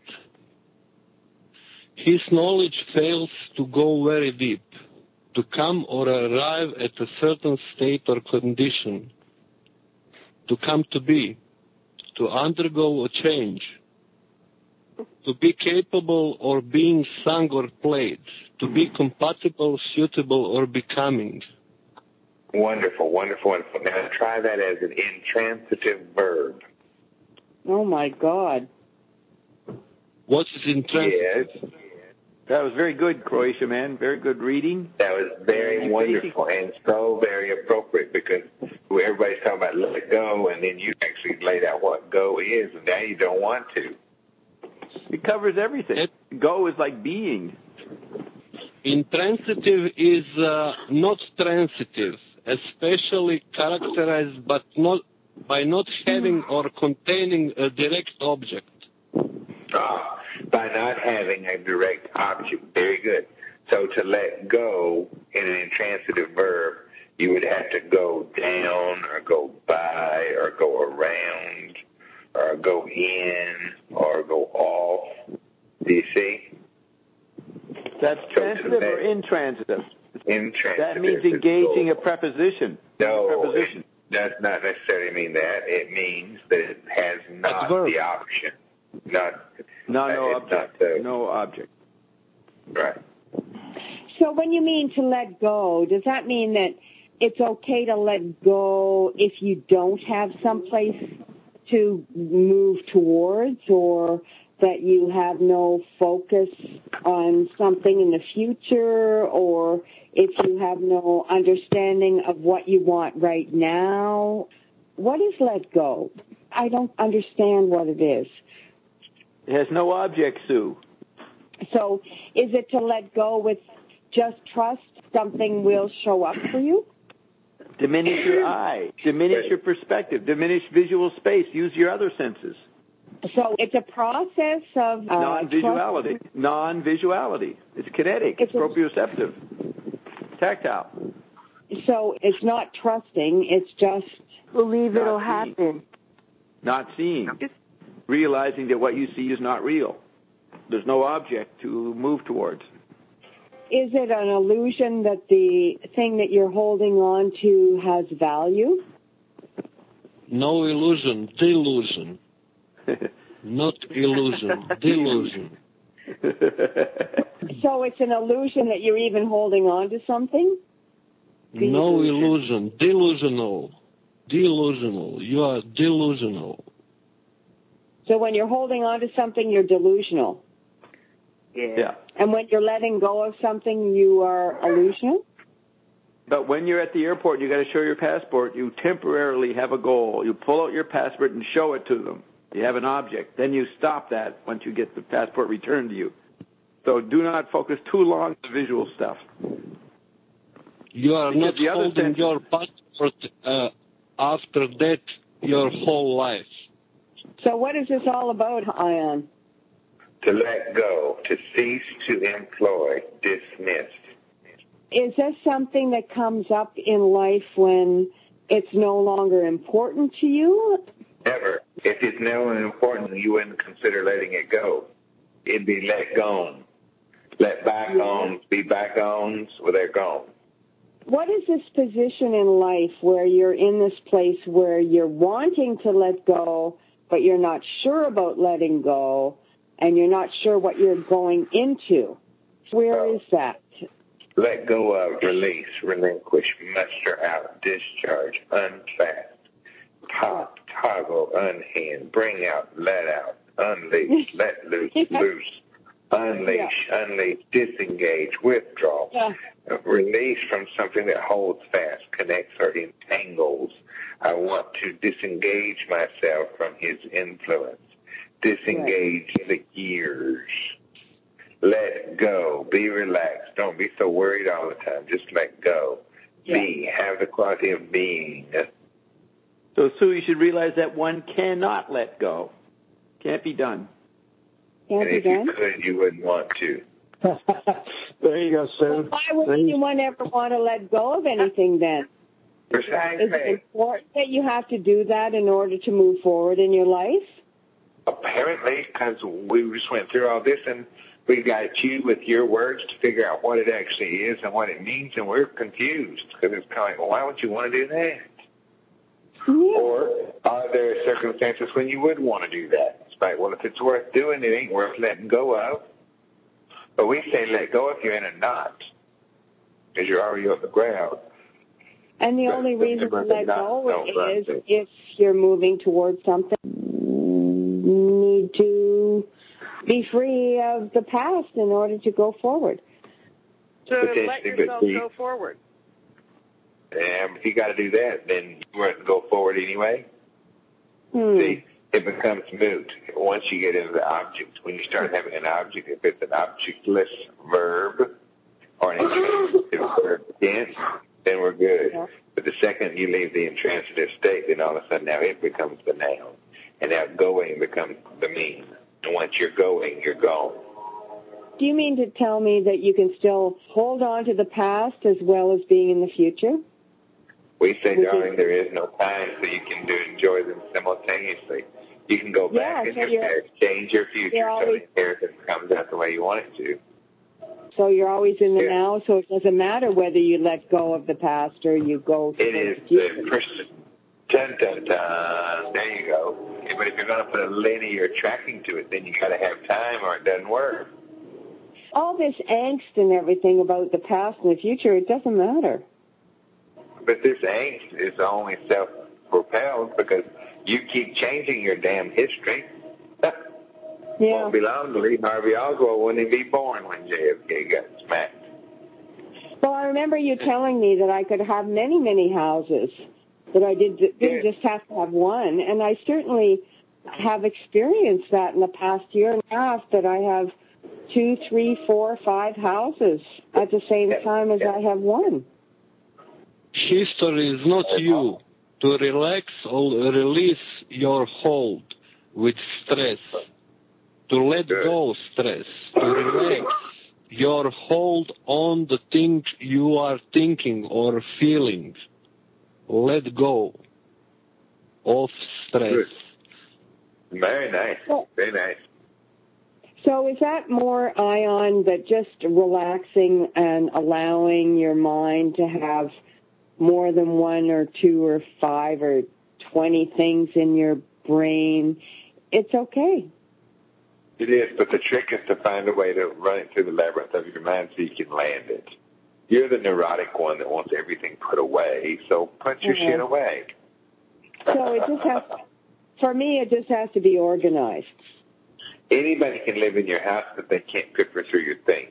His knowledge fails to go very deep, to come or arrive at a certain state or condition, to come to be, to undergo a change, to be capable or being sung or played, to be compatible, suitable, or becoming. Wonderful, wonderful, wonderful. Now try that as an intransitive verb. Oh, my God. What is intransitive? Yes. That was very good, Croatia man. Very good reading. That was very wonderful and so very appropriate, because everybody's talking about let go, and then you actually laid out what go is, and now you don't want to. It covers everything. It, go is like being. Intransitive is uh, not transitive, especially characterized but not by not having or containing a direct object. Ah, by not having a direct object. Very good. So to let go in an intransitive verb, you would have to go down or go by or go around or go in or go off. Do you see? That's So transitive let, or intransitive? Intransitive. That means engaging a preposition. No, a preposition. It does not necessarily mean that. It means that it has not the option. Not, no, no uh, object. The, no object. Right. So when you mean to let go, does that mean that it's okay to let go if you don't have someplace to move towards, or that you have no focus on something in the future, or if you have no understanding of what you want right now? What is let go? I don't understand what it is. It has no object, Sue. So is it to let go with just trust something will show up for you? Diminish your eye. Diminish your perspective. Diminish visual space. Use your other senses. So it's a process of... Uh, non-visuality. Trust. Non-visuality. It's kinetic. It's, it's proprioceptive. Tactile. So it's not trusting. It's just... Believe it'll seeing. happen. Not seeing. Realizing that what you see is not real. There's no object to move towards. Is it an illusion that the thing that you're holding on to has value? No illusion, delusion. Not illusion, delusion. So it's an illusion that you're even holding on to something? No illusion, delusional. Delusional. You are delusional. So when you're holding on to something, you're delusional. Yeah. Yeah. And when you're letting go of something, you are illusional? But when you're at the airport, you got to show your passport. You temporarily have a goal. You pull out your passport and show it to them. You have an object. Then you stop that once you get the passport returned to you. So do not focus too long on the visual stuff. You are Because not holding sense- your passport uh, after that your whole life. So what is this all about, Ion? To let go, to cease to employ, dismissed. Is this something that comes up in life when it's no longer important to you? Never. If it's no longer important, you wouldn't consider letting it go. It'd be let go. Let back-ons be back-ons, well, they're gone. What is this position in life where you're in this place where you're wanting to let go, but you're not sure about letting go, and you're not sure what you're going into? Where oh. is that? Let go of, release, relinquish, muster out, discharge, unfast, pop, toggle, unhand, bring out, let out, unleash, let loose, loose, unleash, yeah. unleash, disengage, withdraw, yeah. release from something that holds fast, connects or entangles. I want to disengage myself from his influence, disengage right. the gears. Let go. Be relaxed. Don't be so worried all the time. Just let go. Yeah. Be. Have the quality of being. So, Sue, you should realize that one cannot let go. Can't be done. Can't and be if done? you could, you wouldn't want to. There you go, Sue. Well, why would anyone ever want to let go of anything then? Precisely. Is it important that you have to do that in order to move forward in your life? Apparently, because we just went through all this and we got you with your words to figure out what it actually is and what it means, and we're confused because it's kind of like, well, why would you want to do that? Yeah. Or are there circumstances when you would want to do that? It's like, well, if it's worth doing, it ain't worth letting go of. But we say let go if you're in a knot because you're already on the ground. And the but only reason to let go is to. if you're moving towards something, you need to be free of the past in order to go forward. So let yourself go forward. And if you got to do that, then you wouldn't go forward anyway. Hmm. See, it becomes moot once you get into the object. When you start having an object, if it's an objectless verb or an intransitive verb tense, then we're good. Yeah. But the second you leave the intransitive state, then all of a sudden now it becomes the noun. And now going becomes the mean. And once you're going, you're gone. Do you mean to tell me that you can still hold on to the past as well as being in the future? We say, Would darling, you... there is no time, so you can do enjoy them simultaneously. You can go back yeah, in so your past, change your future always... so the inheritance comes out the way you want it to. So you're always in the yeah. now, so it doesn't matter whether you let go of the past or you go to it is the future. The person. Dun, dun, dun. There you go. But if you're going to put a linear tracking to it, then you got to have time or it doesn't work. All this angst and everything about the past and the future, it doesn't matter. But this angst is only self-propelled because you keep changing your damn history. Yeah. Won't be long to Lee Harvey Oswald wouldn't even be born when J F K got smacked. Well, I remember you telling me that I could have many, many houses, that I did, didn't yeah. just have to have one, and I certainly have experienced that in the past year and a half, that I have two, three, four, five houses at the same yeah. time as yeah. I have one. History is not you. To relax or release your hold with stress. To let Good. go stress. To relax your hold on the thing you are thinking or feeling. Let go of stress. Good. Very nice. Well, Very nice. So is that more, Ion, that just relaxing and allowing your mind to have more than one or two or five or twenty things in your brain, it's okay? It is, but the trick is to find a way to run it through the labyrinth of your mind so you can land it. You're the neurotic one that wants everything put away, so put your uh-huh. shit away. So it just has, for me, it just has to be organized. Anybody can live in your house, but they can't filter through your things.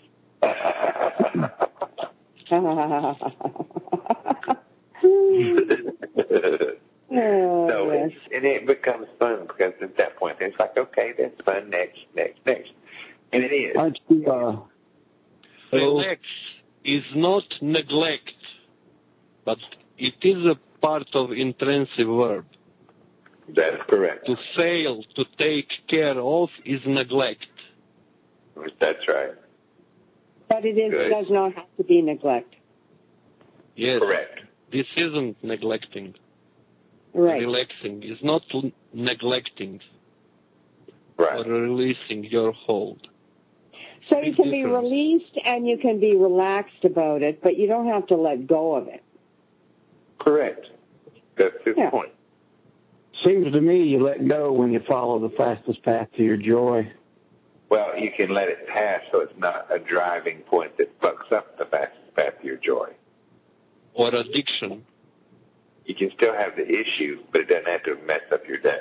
Oh, so yes. it's, and it becomes fun because at that point it's like, okay, that's fun. Next, next, next, and it is. Aren't you, uh, Relax is not neglect, but it is a part of intransitive verb. That is correct. To fail to take care of is neglect. That's right. But it is, does not have to be neglect. Yes. Correct. This isn't neglecting. Right. Relaxing is not l- neglecting. Right. Or releasing your hold. So you Big can be difference. released and you can be relaxed about it, but you don't have to let go of it. Correct. That's his Yeah. point. seems to me you let go when you follow the fastest path to your joy. Well, you can let it pass so it's not a driving point that fucks up the fastest path to your joy. Or addiction. You can still have the issue, but it doesn't have to mess up your day.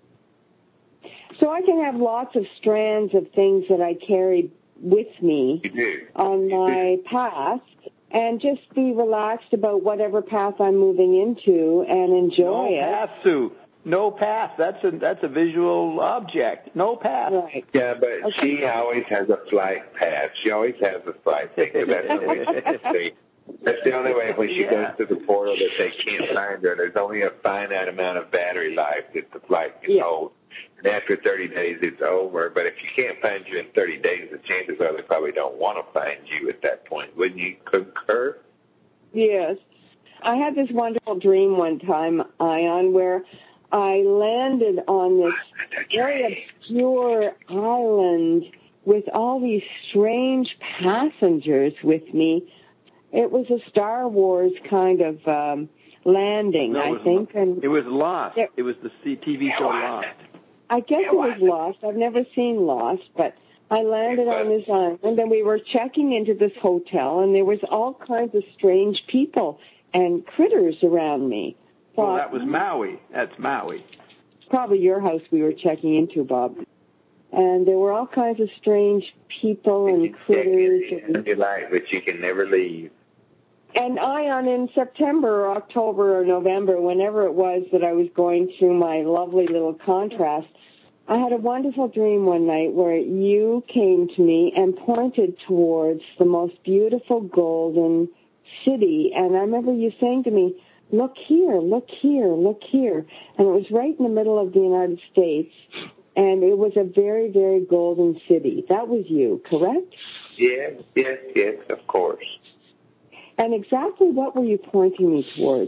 So I can have lots of strands of things that I carry with me You do. on my path and just be relaxed about whatever path I'm moving into and enjoy no it. path, Sue. No path. That's a that's a visual object. No path. Right. Yeah, but Okay. she always has a flight path. She always has a flight thing. 'Cause that's the way she can see. That's the only way when she Yeah. goes to the portal that they can't find her. There's only a finite amount of battery life that the flight can Yeah. hold. And after thirty days, it's over. But if you can't find you in thirty days, the chances are they probably don't want to find you at that point. Wouldn't you concur? Yes. I had this wonderful dream one time, Ion, where I landed on this very obscure island with all these strange passengers with me. It was a Star Wars kind of um, landing, No, it I was think. Lo- and It was Lost. There- It was the C- T V show Lost. I guess it was Lost. I've never seen Lost, but I landed on this island, and we were checking into this hotel, and there was all kinds of strange people and critters around me. Well, Thought, that was Maui. That's Maui. probably your house we were checking into, Bob. And there were all kinds of strange people and critters. And, If you like, but you can never leave. and Ion, in September or October or November, whenever it was that I was going through my lovely little contrast, I had a wonderful dream one night where you came to me and pointed towards the most beautiful golden city. And I remember you saying to me, look here, look here, look here. And it was right in the middle of the United States. And it was a very, very golden city. That was you, correct? Yes, yes, yes, of course. And exactly what were you pointing me towards?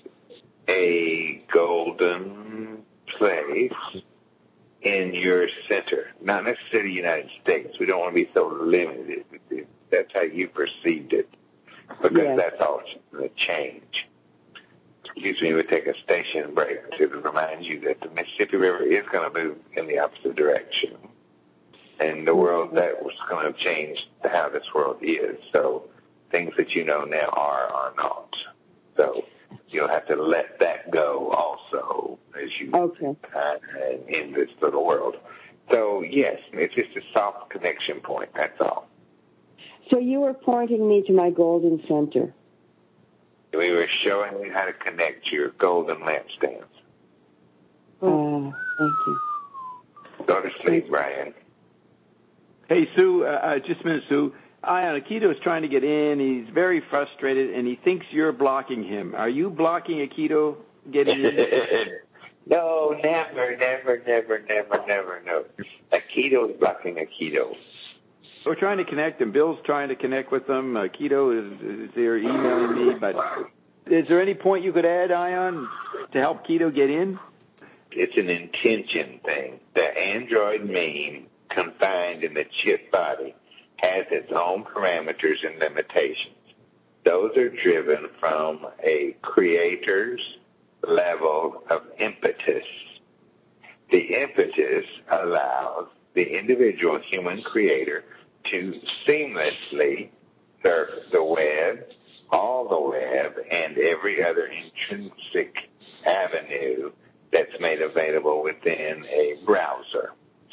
A golden place in your center, not necessarily the United States. We don't want to be so limited. That's how you perceived it, because Yes. that's all going to change. Excuse me, we take a station break to remind you that the Mississippi River is going to move in the opposite direction. And the world, that was going to change how this world is. So things that you know now are, are not. So you'll have to let that go also as you Okay. uh, in this little world. So, yes, it's just a soft connection point, that's all. So you were pointing me to my golden center. We were showing you how to connect your golden lampstands. Oh, thank you. Go to sleep, Brian. Hey, Sue, uh, uh, just a minute, Sue. Ion Akito is trying to get in. He's very frustrated, and he thinks you're blocking him. Are you blocking Akito getting in? No, never, never, never, never, never, no. Akito's blocking Akito. We're trying to connect him. Bill's trying to connect with them. Akito is, is there emailing me. But is there any point you could add, Ion, to help Keto get in? It's an intention thing. The android meme confined in the chip body has its own parameters and limitations. Those are driven from a creator's level of impetus. The impetus allows the individual human creator to seamlessly surf the web, all the web, and every other intrinsic avenue that's made available within a browser.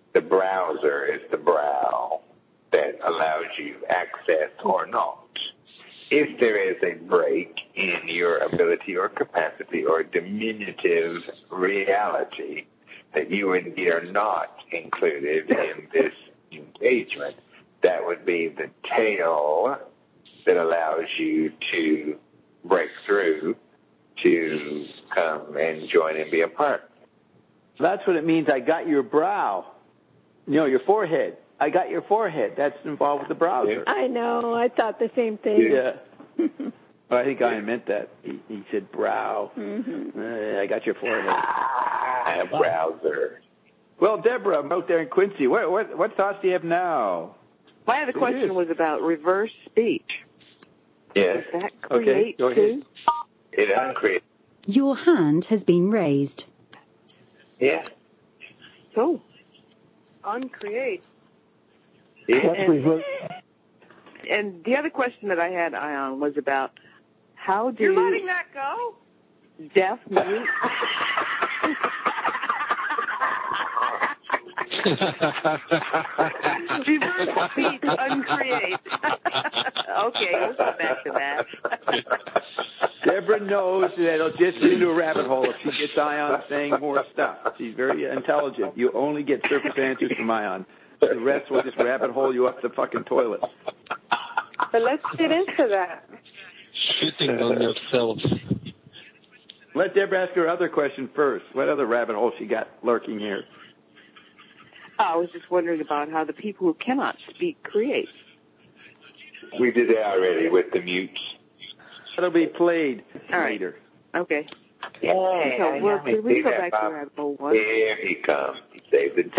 The browser is the brow that allows you access or not. If there is a break in your ability or capacity or diminutive reality that you indeed are not included in this engagement, that would be the tail that allows you to break through to come and join and be a part. That's what it means. I got your brow. You know, your forehead. I got your forehead. That's involved with the browser. I know. I thought the same thing. Yeah. Well, I think I meant that. He, he said brow. Mm-hmm. Uh, I got your forehead. Ah, browser. Well, Deborah, I'm out there in Quincy. What, what, what thoughts do you have now? My other question was about reverse speech. Yes. Does that create okay, go ahead. too? It uncreates. Your hand has been raised. Yeah. So, uncreate. Yeah. And, and the other question that I had, Ion, was about how do... You're letting that go? Deaf mute... Reverse speech, uncreate. Okay, we'll come back to that. Deborah knows that it'll just get into a rabbit hole if she gets Ion saying more stuff. She's very intelligent. You only get surface answers from Ion. The rest will just rabbit hole you up the fucking toilet. But let's get into that. Shitting on yourself. Let Deborah ask her other question first. What other rabbit hole she got lurking here? I was just wondering about how the people who cannot speak create. We did that already with the mutes. It'll be played All right. later. Okay. Yeah, so we'll, can we go back to rabbit hole one? Here he comes. He saved the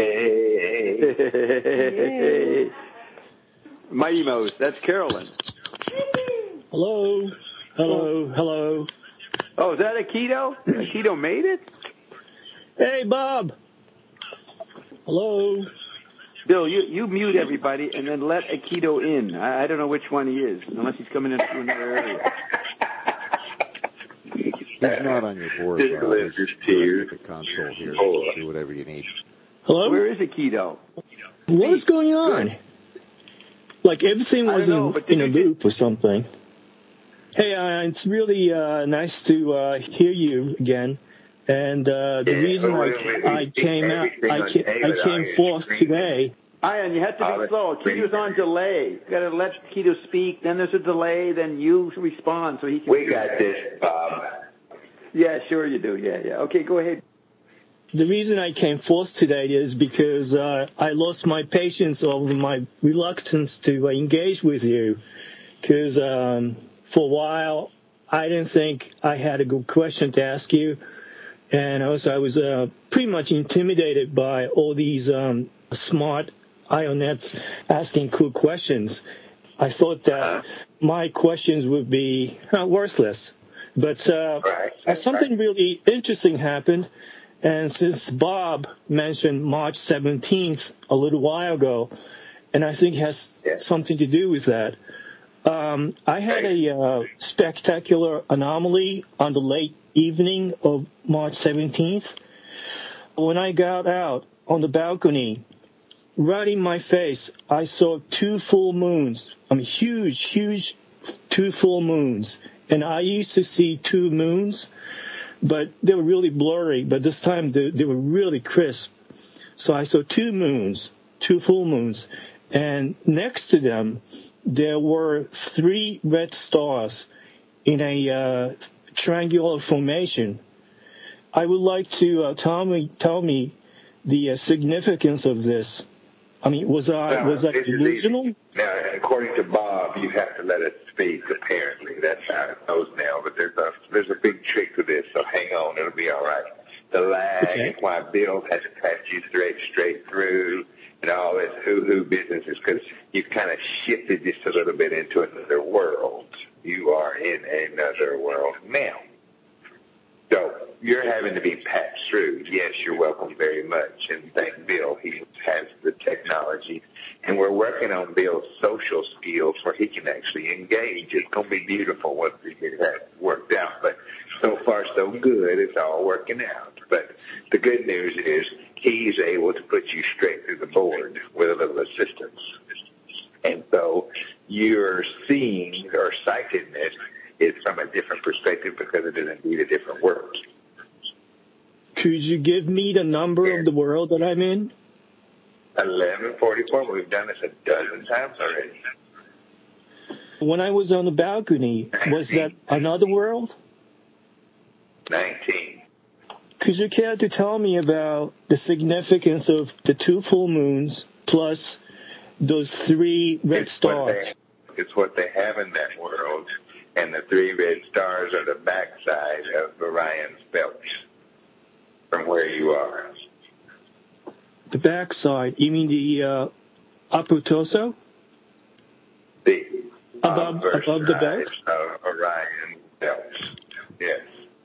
day. Mighty Mouse, that's Carolyn. Hello. Hello. Hello. Oh, is that Aikido? Aikido made it? Hey, Bob. Hello. Bill, you, you mute everybody and then let Aikido in. I, I don't know which one he is, unless he's coming in from another area. He's not on your board, Bob. He's just the console here. So do whatever you need. Hello? Where is Aikido? What is going on? Like everything was know, in, in a loop or something. Hey, uh, it's really uh, nice to uh, hear you again. And uh, the yeah, reason I, I came out, I came, I came forth today. Ian, you have to be slow. Aikido's on delay. You got to let Aikido speak. Then there's a delay. Then you respond so he can. We got this, Bob. Yeah, sure you do. Yeah, yeah. Okay, go ahead. The reason I came forth today is because uh, I lost my patience over my reluctance to uh, engage with you. Because um, for a while, I didn't think I had a good question to ask you. And also, I was uh, pretty much intimidated by all these um, smart Ionets asking cool questions. I thought that my questions would be uh, worthless. But uh, something really interesting happened. And since Bob mentioned March seventeenth a little while ago, and I think it has something to do with that, um, I had a uh, spectacular anomaly on the late evening of March seventeenth. When I got out on the balcony, right in my face, I saw two full moons. I mean, huge, huge two full moons. And I used to see two moons, but they were really blurry. But this time, they, they were really crisp. So I saw two moons, two full moons. And next to them, there were three red stars in a uh, triangular formation. I would like to uh, tell me tell me the uh, significance of this. I mean, was I no, was I delusional? Now, according to Bob, you have to let it speak. Apparently, that's how it goes now. But there's a there's a big trick to this. So hang on, it'll be all right. The lag okay. is why Bill has to pass you straight straight through. And all this hoo-hoo business is because you've kind of shifted just a little bit into another world. You are in another world now. So you're having to be patched through. Yes, you're welcome very much. And thank Bill. He has the technology. And we're working on Bill's social skills where he can actually engage. It's going to be beautiful once we get that worked out. But so far, so doing good. It's all working out. But the good news is he's able to put you straight through the board with a little assistance. And so your seeing or sightedness is from a different perspective because it is indeed a different world. Could you give me the number yeah. of the world that I'm in? eleven forty-four. We've done this a dozen times already. When I was on the balcony, nineteen. Was that another world? nineteen. Could you care to tell me about the significance of the two full moons plus those three red it's stars? What they, it's what they have in that world, and the three red stars are the backside of Orion's belt from where you are. The backside? You mean the uh, upper torso? The above, above the belt? Of Orion's belt, yes.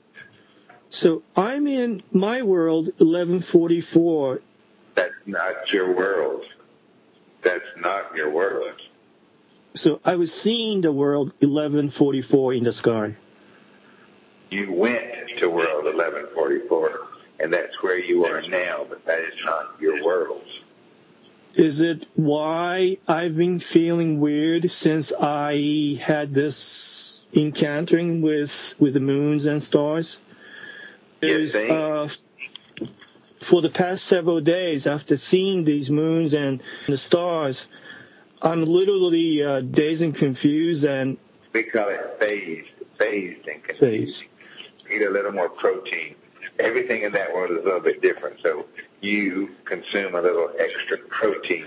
So I'm in my world, eleven forty-four. That's not your world. That's not your world. So I was seeing the world eleven forty-four in the sky. You went to world eleven forty-four, and that's where you are now, but that is not your world. Is it why I've been feeling weird since I had this encountering with, with the moons and stars? Is, uh, for the past several days, after seeing these moons and the stars, I'm literally uh, dazed and confused. And we call it phased, phased and confused. Eat a little more protein. Everything in that world is a little bit different, so you consume a little extra protein.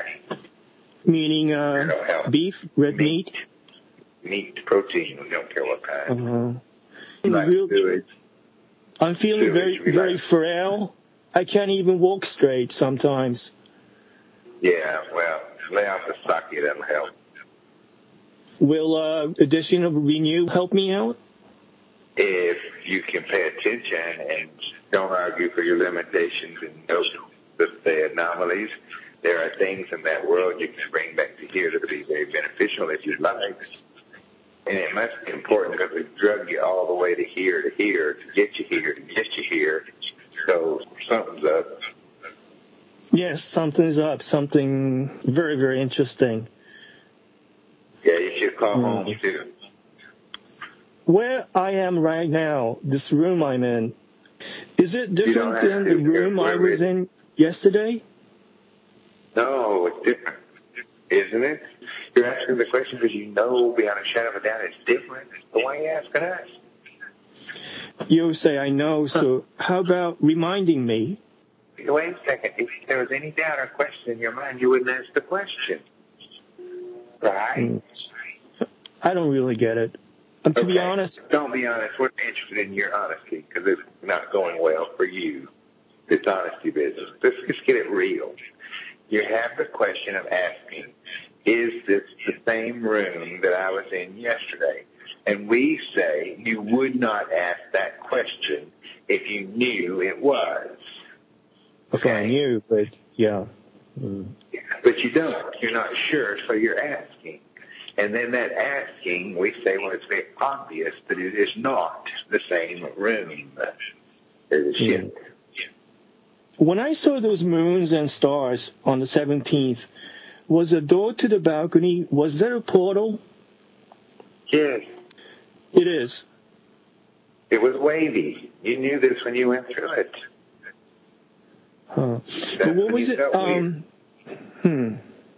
Meaning uh, beef, red meat? Meat, meat protein. We don't care what kind. Uh-huh. Like Real- sewage. I'm feeling very, very frail. I can't even walk straight sometimes. Yeah, well, lay off the sake, that'll help. Will uh, addition of Renew help me out? If you can pay attention and don't argue for your limitations and note the, the anomalies, there are things in that world you can bring back to here that will be very beneficial if you'd like. And it must be important because we drug you all the way to here, to here, to get you here, to get you here. So something's up. Yes, something's up. Something very, very interesting. Yeah, you should call mm. home too. Where I am right now, this room I'm in, is it different than the room I was in yesterday? No, it's different. Isn't it? You're asking the question because you know beyond a shadow of a doubt it's different. So why are you asking us? You say I know, so how about reminding me? Wait a second. If there was any doubt or question in your mind, you wouldn't ask the question. Right? Mm. I don't really get it. And to okay. be honest... Don't be honest. We're interested in your honesty because it's not going well for you. It's honesty business. Let's just get it real. You have the question of asking, is this the same room that I was in yesterday? And we say you would not ask that question if you knew it was. Okay, I knew, but yeah. Mm. But you don't. You're not sure, so you're asking. And then that asking, we say, well, it's very obvious that it is not the same room. There's a shift. Mm. When I saw those moons and stars on the seventeenth, was the door to the balcony, was there a portal? Yes. It is. It was wavy. You knew this when you went through it. Huh. But what was it? Um, hmm.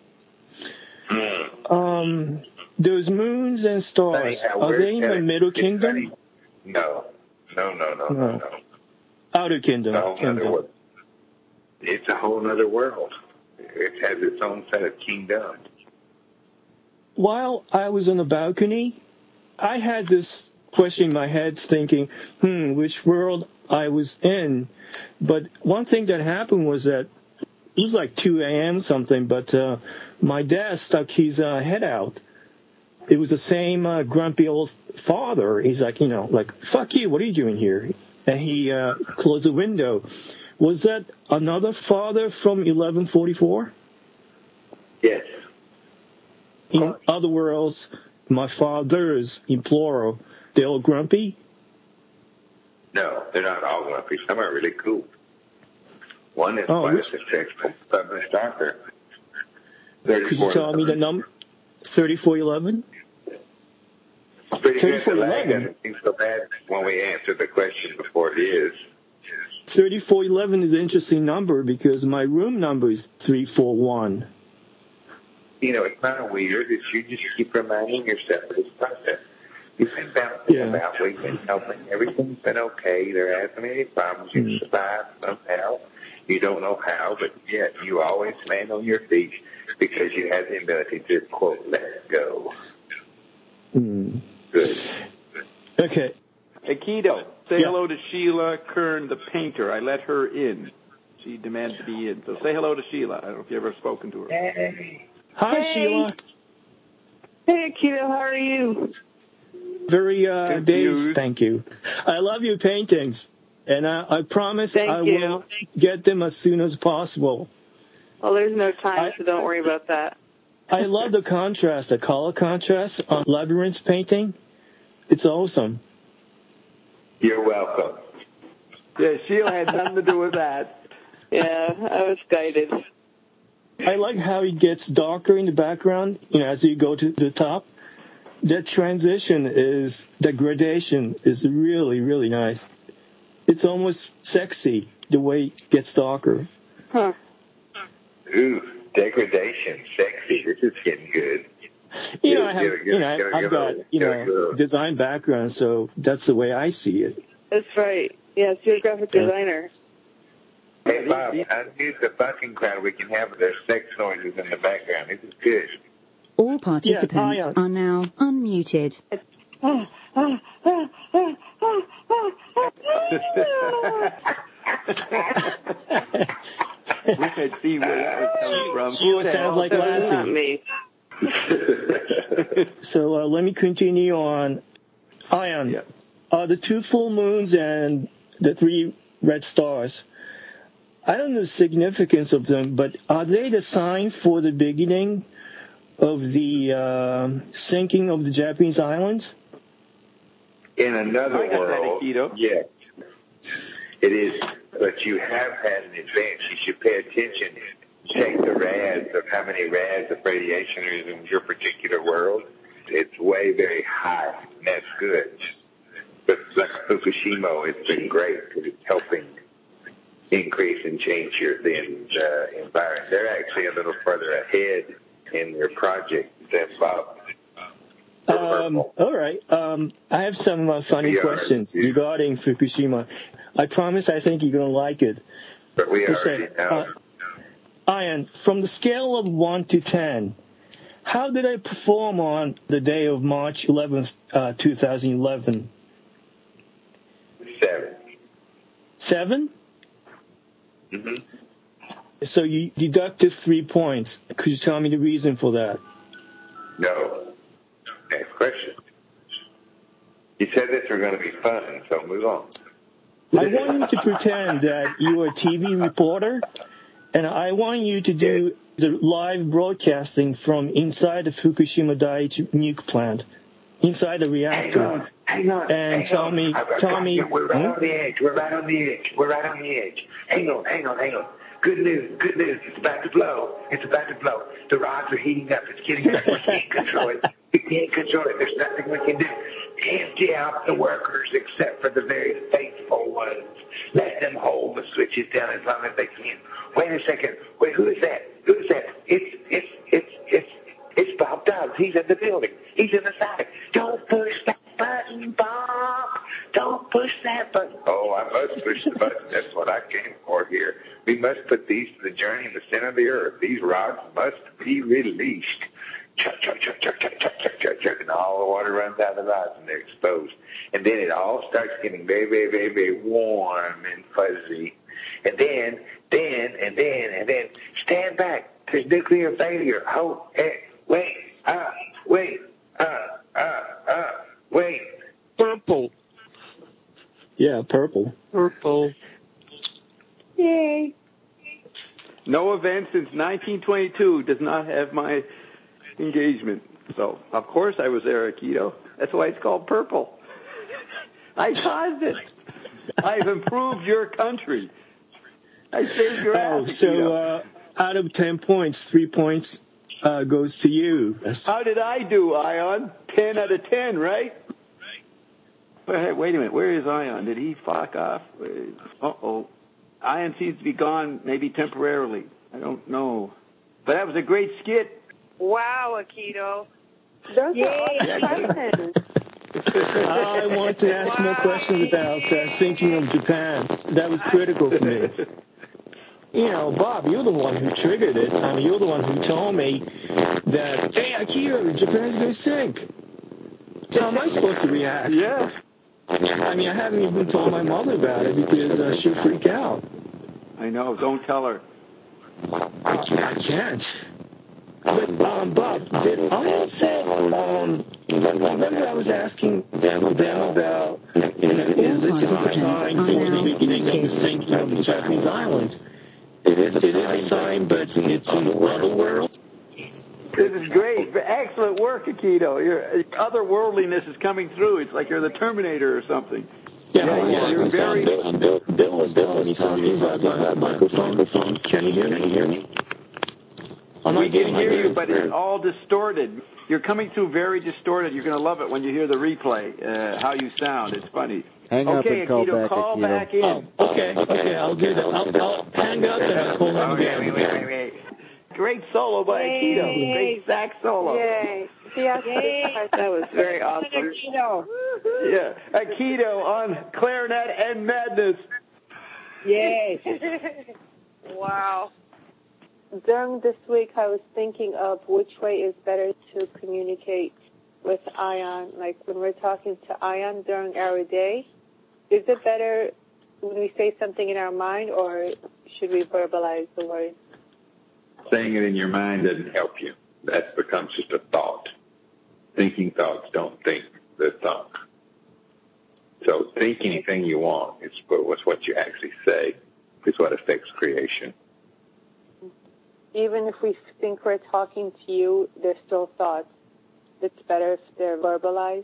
Mm. Um, those moons and stars, funny, are they in the Middle Kingdom? Funny. No. No, no, no, no, no. no. Outer Kingdom. No, kingdom. It's a whole other world. It has its own set of kingdoms. While I was on the balcony, I had this question in my head thinking, hmm, which world I was in. But one thing that happened was that it was like two a.m. something, but uh, my dad stuck his uh, head out. It was the same uh, grumpy old father. He's like, you know, like, fuck you, what are you doing here? And he uh, closed the window. Was that another father from eleven forty-four? Yes. In other words, my fathers, in plural, they're all grumpy? No, they're not all going to be. Some are really cool. One is oh, quite which... a successful published author. Could you tell me the number? thirty-four eleven? It's pretty good. The lag doesn't seem so bad when we answer the question before it is. thirty-four eleven is an interesting number because my room number is three four one. You know, it's kind of weird. It's you just keep reminding yourself of this process. You've been bouncing yeah. about. We've been helping. Everything's been okay. There hasn't been any problems. You've mm-hmm. survived somehow. You don't know how, but yet you always stand on your feet because you have the ability to, quote, let go. Mm. Good. Okay. Aikido, say yeah. hello to Sheila Kern, the painter. I let her in. She demands to be in. So say hello to Sheila. I don't know if you've ever spoken to her. Hey. Hi, hey. Sheila. Hey, Aikido, how are you? Very uh, dazed, thank you. I love your paintings, and I, I promise thank I you. will get them as soon as possible. Well, there's no time, I, so don't worry about that. I love the contrast, the color contrast on Labyrinth's painting. It's awesome. You're welcome. Yeah, Sheila had nothing to do with that. Yeah, I was guided. I like how it gets darker in the background, you know, as you go to the top. That transition is, that gradation is really, really nice. It's almost sexy, the way it gets darker. Huh. Ooh, degradation, sexy. This is getting good. You know, I have, you know, I've got, you know, design background, so that's the way I see it. That's right. Yes, you're a graphic yeah. designer. Hey, Bob, unmute the fucking crowd. We can have their sex noises in the background. This is good. All participants yeah, I, uh, are now unmuted. We could see where that was coming from. She sounds like Lassie. So uh, let me continue on. Ion, yeah. uh, the two full moons and the three red stars. I don't know the significance of them, but are they the sign for the beginning of the uh, sinking of the Japanese islands? In another world, yes, it is. But you have had an advance. You should pay attention. Check the rads of how many rads of radiation there is in your particular world. It's way very high, and that's good. But like Fukushima, it's been great because it's helping increase and change your the uh, environment. They're actually a little further ahead in their project than Bob. Um, all right. Um, I have some uh, funny we questions are, regarding Fukushima. I promise I think you're going to like it. But we Listen, already know. Uh, Ian, from the scale of one to ten, how did I perform on the day of March eleventh, uh, twenty eleven? Seven. Seven? Mm-hmm. So you deducted three points. Could you tell me the reason for that? No. Next question. You said this were going to be fun, so move on. I want you to pretend that you are a T V reporter, and I want you to do the live broadcasting from inside the Fukushima Daiichi nuke plant, inside the reactor. Hang on, hang on, and hang tell on. me, I've, tell I've, me. We're right hmm? on the edge. We're right on the edge. We're right on the edge. Hang on, hang on, hang on. Good news, good news. It's about to blow. It's about to blow. The rods are heating up. It's getting up. We can't control it. We can't control it. There's nothing we can do. Empty out the workers except for the very faithful ones. Let them hold the switches down as long as they can. Wait a second. Wait, who is that? Who is that? It's, it's, it's, it's, it's Bob Dobbs. He's in the building. He's in the side. Don't push that button, Bob. Don't push that button. Oh, I must push the button. That's what I came for here. We must put these to the journey in the center of the earth. These rods must be released. Chuck, chuck, chuck, chuck, chuck, chuck, chuck, chuck, chuck, and all the water runs out of the rods and they're exposed. And then it all starts getting very, very, very, very warm and fuzzy. And then, then, and then, and then, stand back. There's nuclear failure. Oh, hey, wait, uh, wait, uh, uh, uh, wait. Purple. Yeah, purple. Purple. Yay. No event since nineteen twenty-two does not have my engagement. So, of course I was there, Aikido. That's why it's called purple. I caused it. I've improved your country. I saved your Oh, ass, so uh, out of ten points, three points uh, goes to you. That's... How did I do, Ion? Ten out of ten, right? Wait, wait a minute. Where is Ion? Did he fuck off? Uh-oh. Ion seems to be gone, maybe temporarily. I don't know. But that was a great skit. Wow, Akito. Those Yay. are awesome questions. I want to ask wow. more questions about uh, thinking of Japan. That was critical for me. You know, Bob, you're the one who triggered it. I mean, you're the one who told me that, hey, Akito, Japan's going to sink. So how am I supposed to react? Yeah. I mean, I haven't even told my mother about it because uh, she'll freak out. I know. Don't tell her. I can't. I can't. But, um, Bob, did I say, um, remember I was asking them about, you know, is this a sign for the beginning of the sinking of the Japanese island? It is a, it is a sign, but it's in the other world. This is great. Excellent work, Akito. Your otherworldliness is coming through. It's like you're the Terminator or something. Yeah, yeah, yeah you're very... Bill, Bill, Bill was Bill was talking about my microphone. Can you hear me? Can you hear me? I'm we can hear you, but it's all distorted. You're coming through very distorted. You're going to love it when you hear the replay, uh, how you sound. It's funny. Hang okay, up and call Akito, back, call Akito. back in. Oh, okay, okay, I'll do that. I'll, I'll hang up and I'll call him again. Wait, wait, wait, wait. Great solo by Yay. Akito. Great sax solo. Yay. Yeah, that was very awesome. Akito. Yeah, Akito on clarinet and madness. Yay. Wow. During this week, I was thinking of which way is better to communicate with Ion. Like when we're talking to Ion during our day, is it better when we say something in our mind, or should we verbalize the words? Saying it in your mind doesn't help you. That becomes just a thought. Thinking thoughts don't think the thought. So think anything you want. It's what you actually say is what affects creation. Even if we think we're talking to you, they're still thoughts. It's better if they're verbalized.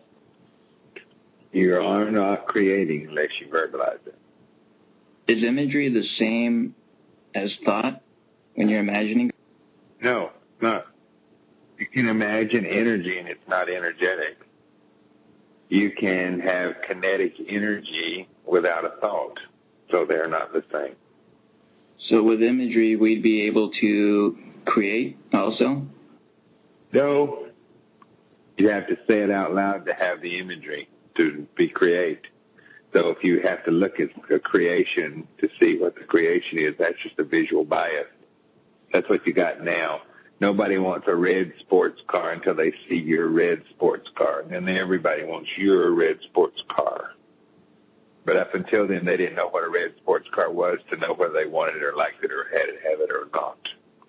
You are not creating unless you verbalize it. Is imagery the same as thought when you're imagining? No, not. You can imagine energy and it's not energetic. You can have kinetic energy without a thought, so they're not the same. So with imagery, we'd be able to create also? No. You have to say it out loud to have the imagery, to be create. So if you have to look at a creation to see what the creation is, that's just a visual bias. That's what you got now. Nobody wants a red sports car until they see your red sports car. And then everybody wants your red sports car. But up until then, they didn't know what a red sports car was to know whether they wanted it or liked it or had it, have it or not.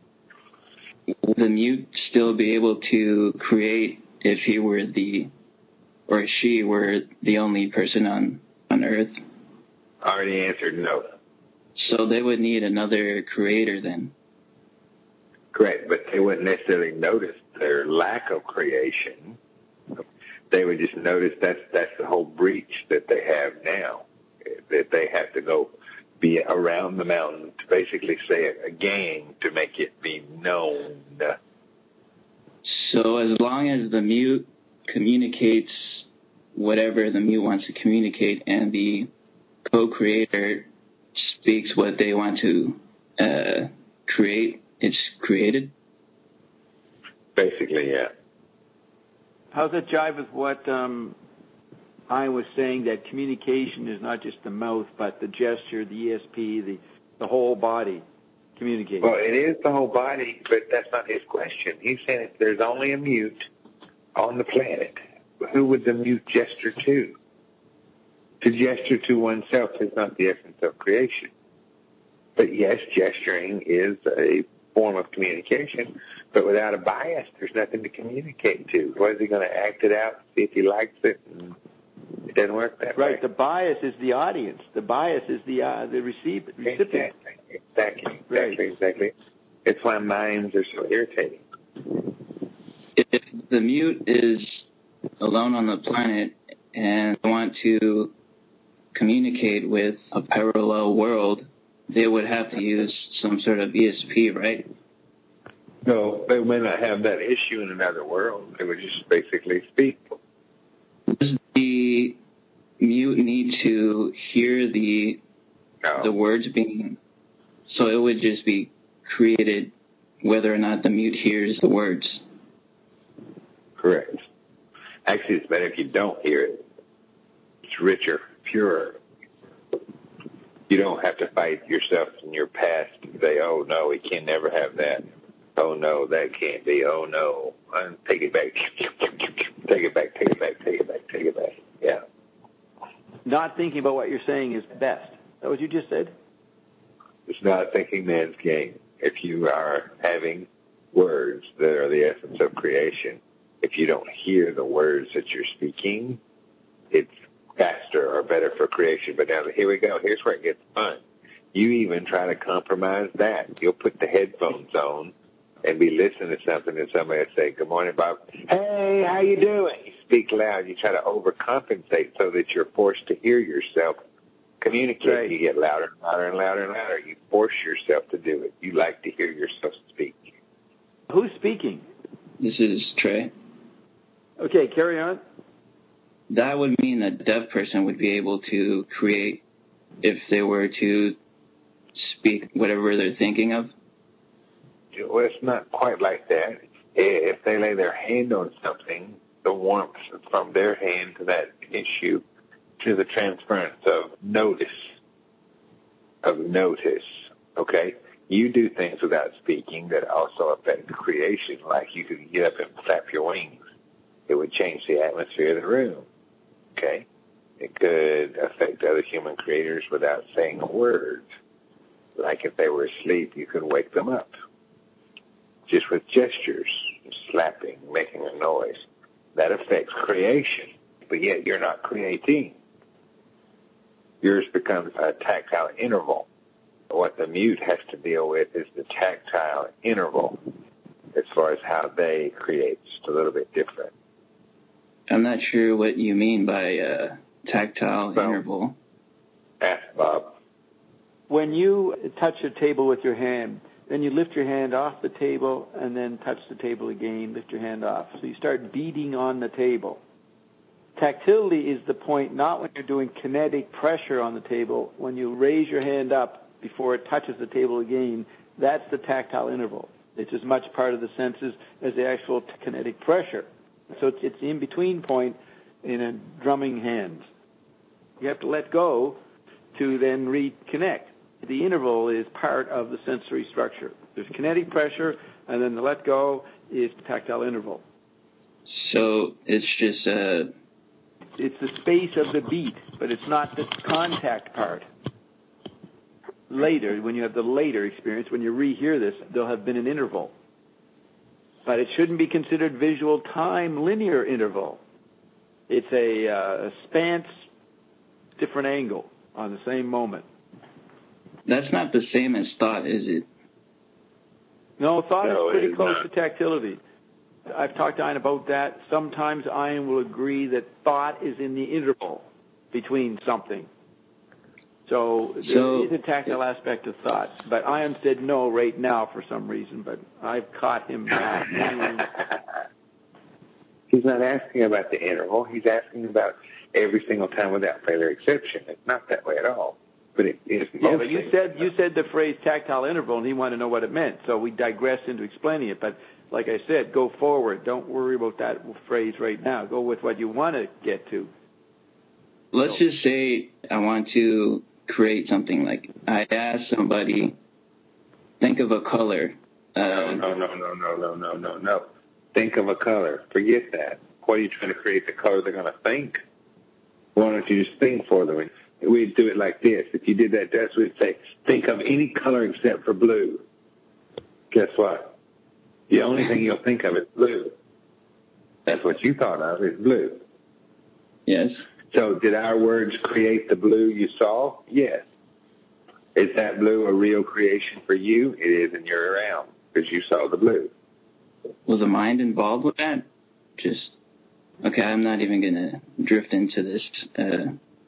Would the mute still be able to create if he were the, or she were the only person on, on Earth? I already answered no. So they would need another creator then? Correct, but they wouldn't necessarily notice their lack of creation. They would just notice that's that's the whole breach that they have now, that they have to go be around the mountain to basically say it again to make it be known. So as long as the mute communicates whatever the mute wants to communicate and the co-creator speaks what they want to uh, create, it's created? Basically, yeah. How's that jive with what um, I was saying, that communication is not just the mouth, but the gesture, the E S P, the, the whole body communicating? Well, it is the whole body, but that's not his question. He's saying if there's only a mute on the planet, who would the mute gesture to? To gesture to oneself is not the essence of creation. But yes, gesturing is a form of communication, but without a bias, there's nothing to communicate to. What is he going to act it out, see if he likes it? And it doesn't work that right, way. Right, the bias is the audience. The bias is the uh, the receiver, recipient. Exactly, exactly, exactly, right. exactly. It's why minds are so irritating. If the mute is alone on the planet and want to communicate with a parallel world, they would have to use some sort of E S P, right? No, they may not have that issue in another world. They would just basically speak. Does the mute need to hear the no. the words being... So it would just be created whether or not the mute hears the words? Correct. Actually, it's better if you don't hear it. It's richer, purer. You don't have to fight yourself in your past and say, oh, no, we can never have that. Oh, no, that can't be. Oh, no. And take it back. Take it back, take it back, take it back, take it back. Yeah. Not thinking about what you're saying is best. Is that what you just said? It's not thinking man's game. If you are having words that are the essence of creation, if you don't hear the words that you're speaking, it's faster or better for creation. But now, here we go. Here's where it gets fun. You even try to compromise that. You'll put the headphones on and be listening to something, and somebody will say, good morning, Bob. Hey, how you doing? You speak loud. You try to overcompensate so that you're forced to hear yourself communicate. Right. You get louder and louder and louder and louder. You force yourself to do it. You like to hear yourself speak. Who's speaking? This is Trey. Okay, carry on. That would mean that a deaf person would be able to create if they were to speak whatever they're thinking of? Well, it's not quite like that. If they lay their hand on something, the warmth from their hand to that issue to the transference of notice, of notice, okay? You do things without speaking that also affect creation, like you could get up and flap your wings. It would change the atmosphere of the room, okay? It could affect other human creators without saying a word. Like if they were asleep, you could wake them up. Just with gestures, slapping, making a noise. That affects creation, but yet you're not creating. Yours becomes a tactile interval. What the mute has to deal with is the tactile interval as far as how they create. Just a little bit different. I'm not sure what you mean by uh, tactile so, interval. Ask Bob. When you touch a table with your hand, then you lift your hand off the table and then touch the table again, lift your hand off. So you start beating on the table. Tactility is the point not when you're doing kinetic pressure on the table. When you raise your hand up before it touches the table again, that's the tactile interval. It's as much part of the senses as the actual t- kinetic pressure. So it's, it's the in-between point in a drumming hand. You have to let go to then reconnect. The interval is part of the sensory structure. There's kinetic pressure, and then the let go is the tactile interval. So it's just a... It's the space of the beat, but it's not the contact part. Later, when you have the later experience, when you rehear this, there'll have been an interval. But it shouldn't be considered visual time linear interval. It's a, uh, a spans, different angle on the same moment. That's not the same as thought, is it? No, thought no, is pretty is close not. to tactility. I've talked to Ian about that. Sometimes Ian will agree that thought is in the interval between something. So, so there is a tactile aspect of thought. But Ian said no right now for some reason, but I've caught him back. He's not asking about the interval. He's asking about every single time without further exception. It's not that way at all. But it is. Yeah, but you said you said the phrase tactile interval, and he wanted to know what it meant. So we digressed into explaining it. But like I said, go forward. Don't worry about that phrase right now. Go with what you want to get to. Let's so. just say I want to create something. Like I ask somebody, think of a color. Uh, no, no, no, no, no, no, no, no, no. Think of a color. Forget that. What are you trying to create? The color they're going to think? Why don't you just think for them? We'd do it like this. If you did that to us, we'd say, think of any color except for blue. Guess what? The only thing you'll think of is blue. That's what you thought of, is blue. Yes. So did our words create the blue you saw? Yes. Is that blue a real creation for you? It is in your realm because you saw the blue. Was the mind involved with that? Just, okay, I'm not even going to drift into this. Uh,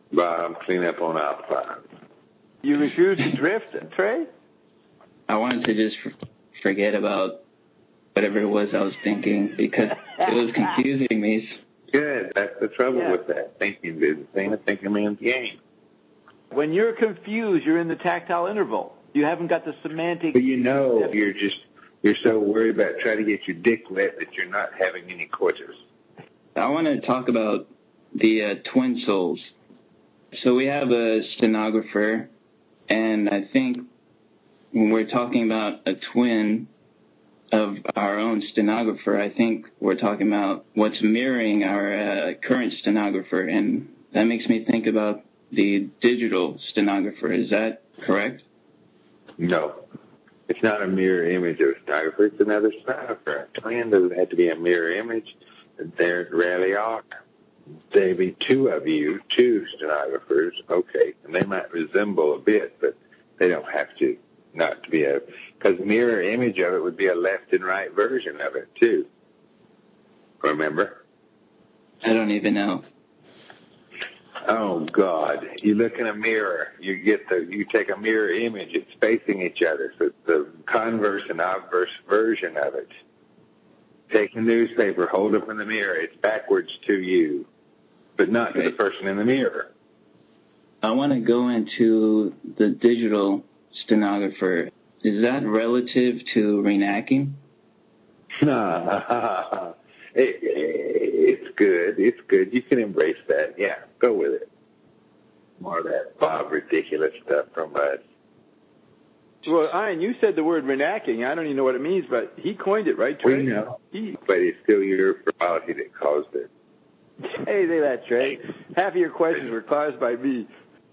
Bob, clean up on aisle five. You refuse to drift, Trey? I wanted to just forget about whatever it was I was thinking because it was confusing me. Good. That's the trouble Yeah. with that. Thinking business ain't a thinking man's game. When you're confused, you're in the tactile interval. You haven't got the semantic. But you know, you're just, you're so worried about trying to get your dick wet that you're not having any quarters. I want to talk about the uh, twin souls. So we have a stenographer, and I think when we're talking about a twin of our own stenographer, I think we're talking about what's mirroring our uh, current stenographer, and that makes me think about the digital stenographer. Is that correct? No. It's not a mirror image of a stenographer. It's another stenographer. A twin doesn't have to be a mirror image. There rarely are. There be two of you, two stenographers, okay, and they might resemble a bit, but they don't have to. Not to be a, because the mirror image of it would be a left and right version of it too. Remember? I don't even know. Oh God! You look in a mirror. You get the. You take a mirror image. It's facing each other. So it's the converse and obverse version of it. Take a newspaper. Hold up in the mirror. It's backwards to you, but not to the person in the mirror. I want to go into the digital stenographer. Is that relative to reenacting? Nah, it, it's good. It's good. You can embrace that. Yeah, go with it. More of that Bob ridiculous stuff from us. Well, Ian, you said the word reenacting. I don't even know what it means, but he coined it, right, Trey? We know, he... but it's still your frivolity that caused it. Hey, say that, Trey. Half of your questions were caused by me.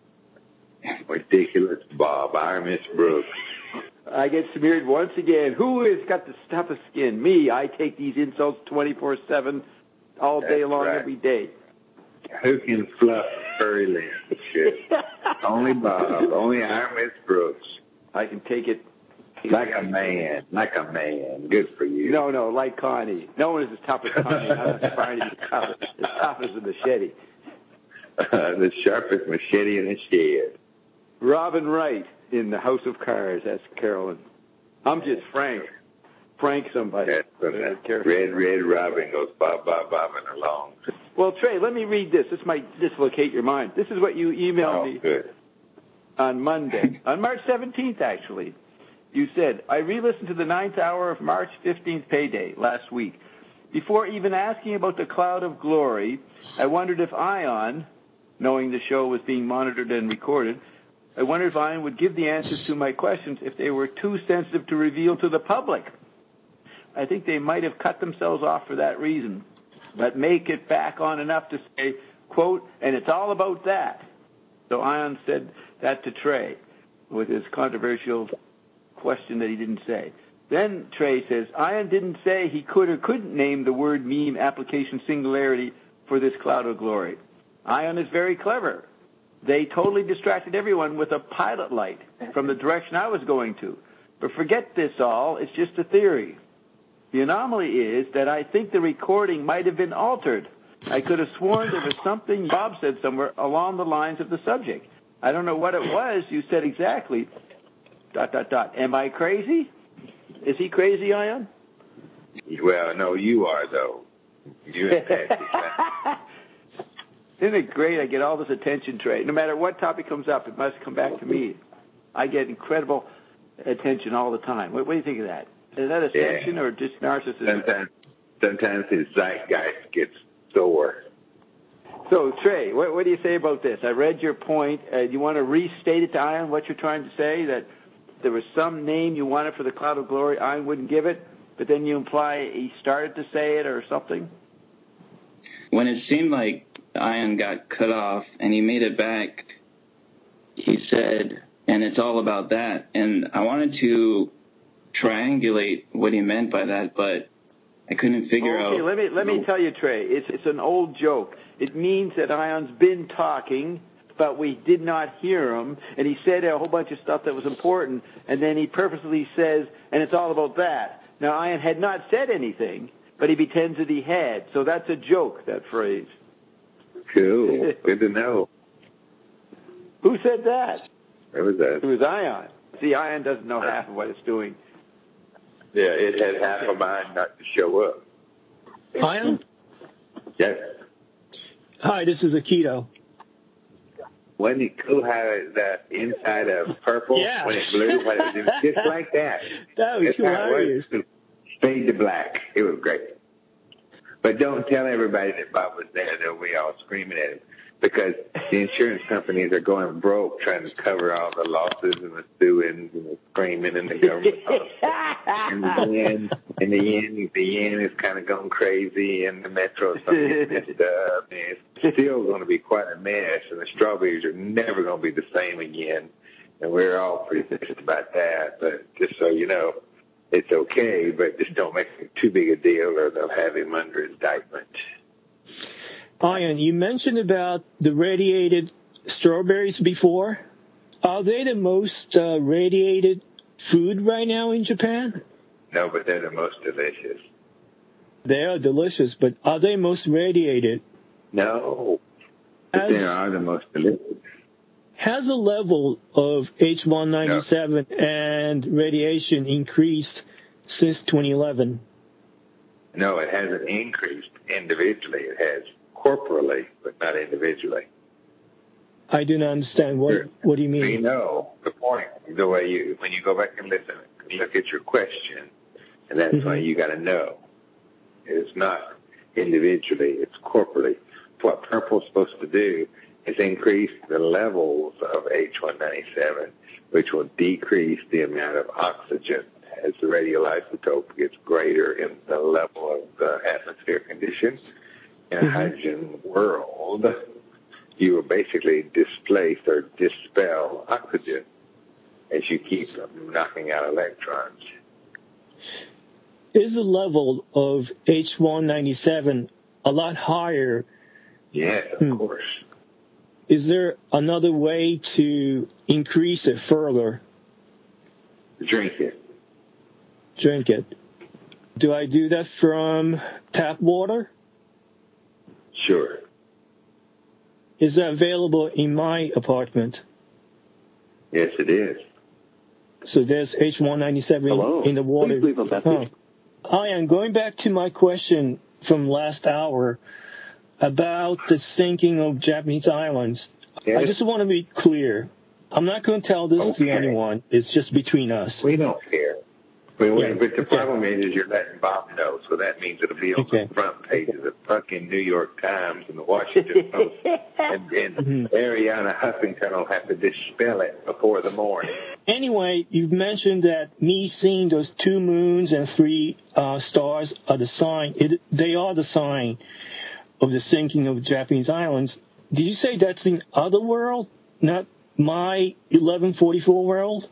Ridiculous Bob. I'm Miss Brooks. I get smeared once again. Who has got the toughest skin? Me. I take these insults twenty-four seven, all day That's long, right. every day. Who can fluff furry limbs? Shit. Only Bob. Only I'm Miss Brooks. I can take it. Like a man. Like a man. Good for you. No, no, like Connie. No one is as tough as Connie. I'm aspiring to be tough, as tough as a machete. Uh, the sharpest machete in the shed. Robin Wright in the House of Cards. That's Carolyn. I'm just Frank. Frank somebody. That's from the Red, Red Robin goes bob, bob, bobbing along. Well, Trey, let me read this. This might dislocate your mind. This is what you emailed Oh, me good. on Monday, on March seventeenth, actually. You said, I re-listened to the ninth hour of March fifteenth payday last week. Before even asking about the cloud of glory, I wondered if Ion, knowing the show was being monitored and recorded, I wondered if Ion would give the answers to my questions if they were too sensitive to reveal to the public. I think they might have cut themselves off for that reason, but make it back on enough to say, quote, and it's all about that. So Ion said that to Trey with his controversial question that he didn't say. Then Trey says, Ion didn't say he could or couldn't name the word meme application singularity for this cloud of glory. Ion is very clever. They totally distracted everyone with a pilot light from the direction I was going to. But forget this all. It's just a theory. The anomaly is that I think the recording might have been altered. I could have sworn there was something Bob said somewhere along the lines of the subject. I don't know what it was you said exactly. Dot, dot, dot. Am I crazy? Is he crazy, Ion? Well, no, you are, though. You and Patsy. Isn't it great? I get all this attention, Trey. No matter what topic comes up, it must come back to me. I get incredible attention all the time. What, what do you think of that? Is that ascension Yeah. or just narcissism? Sometimes, sometimes his zeitgeist gets sore. So, Trey, what, what do you say about this? I read your point. Uh, you want to restate it to Ion, what you're trying to say, that there was some name you wanted for the cloud of glory, Ion wouldn't give it, but then you imply he started to say it or something? When it seemed like Ion got cut off and he made it back, he said, and it's all about that. And I wanted to triangulate what he meant by that, but I couldn't figure okay, out. Okay, let me let me tell you, Trey. It's it's an old joke. It means that Ion's been talking, but we did not hear him, and he said a whole bunch of stuff that was important, and then he purposely says, and it's all about that. Now, Ion had not said anything, but he pretends that he had. So that's a joke, that phrase. Cool. Good to know. Who said that? It was us. It was Ion. See, Ion doesn't know half of what it's doing. Yeah, it had half a mind not to show up. Ion? Yes. Hi, this is Akito. Wasn't it cool how the inside of purple, yeah. when it blew, when it was just like that? That was That's hilarious. How it was. Fade to black. It was great. But don't tell everybody that Bob was there, that we all screaming at him, because the insurance companies are going broke trying to cover all the losses and the suing and the screaming and the government. and the yen, and the yen, the yen is kind of going crazy, and the metro is messed up. And it's still going to be quite a mess, and the strawberries are never going to be the same again. And we're all pretty pissed about that. But just so you know, it's okay, but just don't make it too big a deal, or they'll have him under indictment. Ian, you mentioned about the radiated strawberries before. Are they the most uh, radiated food right now in Japan? No, but they're the most delicious. They are delicious, but are they most radiated? No, but Has, they are the most delicious. Has the level of H one ninety-seven no. and radiation increased since twenty eleven? No, it hasn't increased individually. It has corporally, but not individually. I do not understand. What sure. What do you mean? We know the point. The way you, when you go back and listen, look at your question, and that's mm-hmm. why you got to know. It's not individually; it's corporally. What purple's supposed to do is increase the levels of H one ninety-seven, which will decrease the amount of oxygen as the radioisotope gets greater in the level of the atmosphere conditions. In a mm-hmm. hydrogen world, you will basically displace or dispel oxygen as you keep knocking out electrons. Is the level of H one ninety-seven a lot higher? Yeah, of hmm. course. Is there another way to increase it further? Drink it. Drink it. Do I do that from tap water? Sure. Is that available in my apartment? Yes, it is. So there's H one ninety-seven Hello. in the water. Please leave a message. Oh. I am going back to my question from last hour about the sinking of Japanese islands. Yes. I just want to be clear. I'm not going to tell this okay. to anyone. It's just between us. We don't care. We, yeah. But the okay. problem is, is you're letting Bob know, so that means it'll be on okay. the front pages of the fucking New York Times and the Washington Post, and, and mm-hmm. Ariana Huffington will have to dispel it before the morning. Anyway, you've mentioned that me seeing those two moons and three uh, stars are the sign. It, they are the sign of the sinking of the Japanese islands. Did you say that's in other world, not my eleven forty-four world?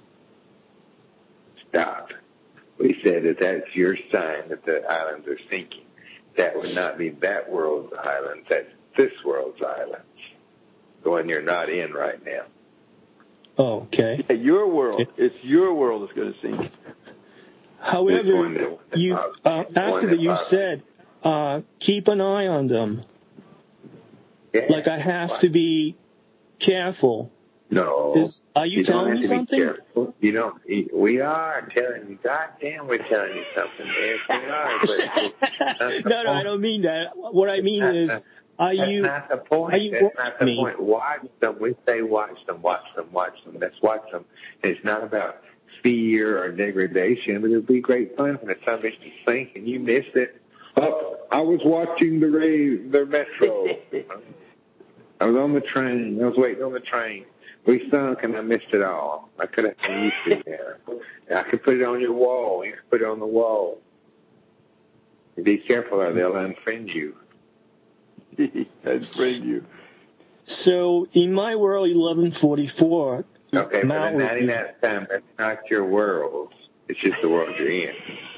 Stop. We said that that's your sign that the islands are sinking. That would not be that world's islands. That's this world's islands, the one you're not in right now. Oh, okay. Yeah, your world. Okay. It's your world that's going to sink. However, that, you uh, after that you said, uh, keep an eye on them. Yeah. Like I have wow. to be careful. No. Is, are you, you telling me something? You don't. We are telling you. Goddamn, we're telling you something. Yes, we are. But no, no, I don't mean that. What I mean that's is, not, are that's you? That's not the point. Are you that's not the me? point. Watch them. We say watch them, watch them, watch them. Let's watch them. It's not about fear or degradation, but it'll be great fun when the sun makes you sink and you missed it. Oh, I was watching the Ray, the Metro. I was on the train. I was waiting on the train. We sunk and I missed it all. I could have been used to there. I could put it on your wall. You could put it on the wall. Be careful or they'll unfriend you. Unfriend you. So in my world, eleven forty-four. Okay, but in ninety-nine time, that's not your world. It's just the world you're in.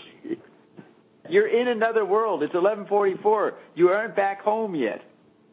You're in another world. It's eleven forty-four. You aren't back home yet.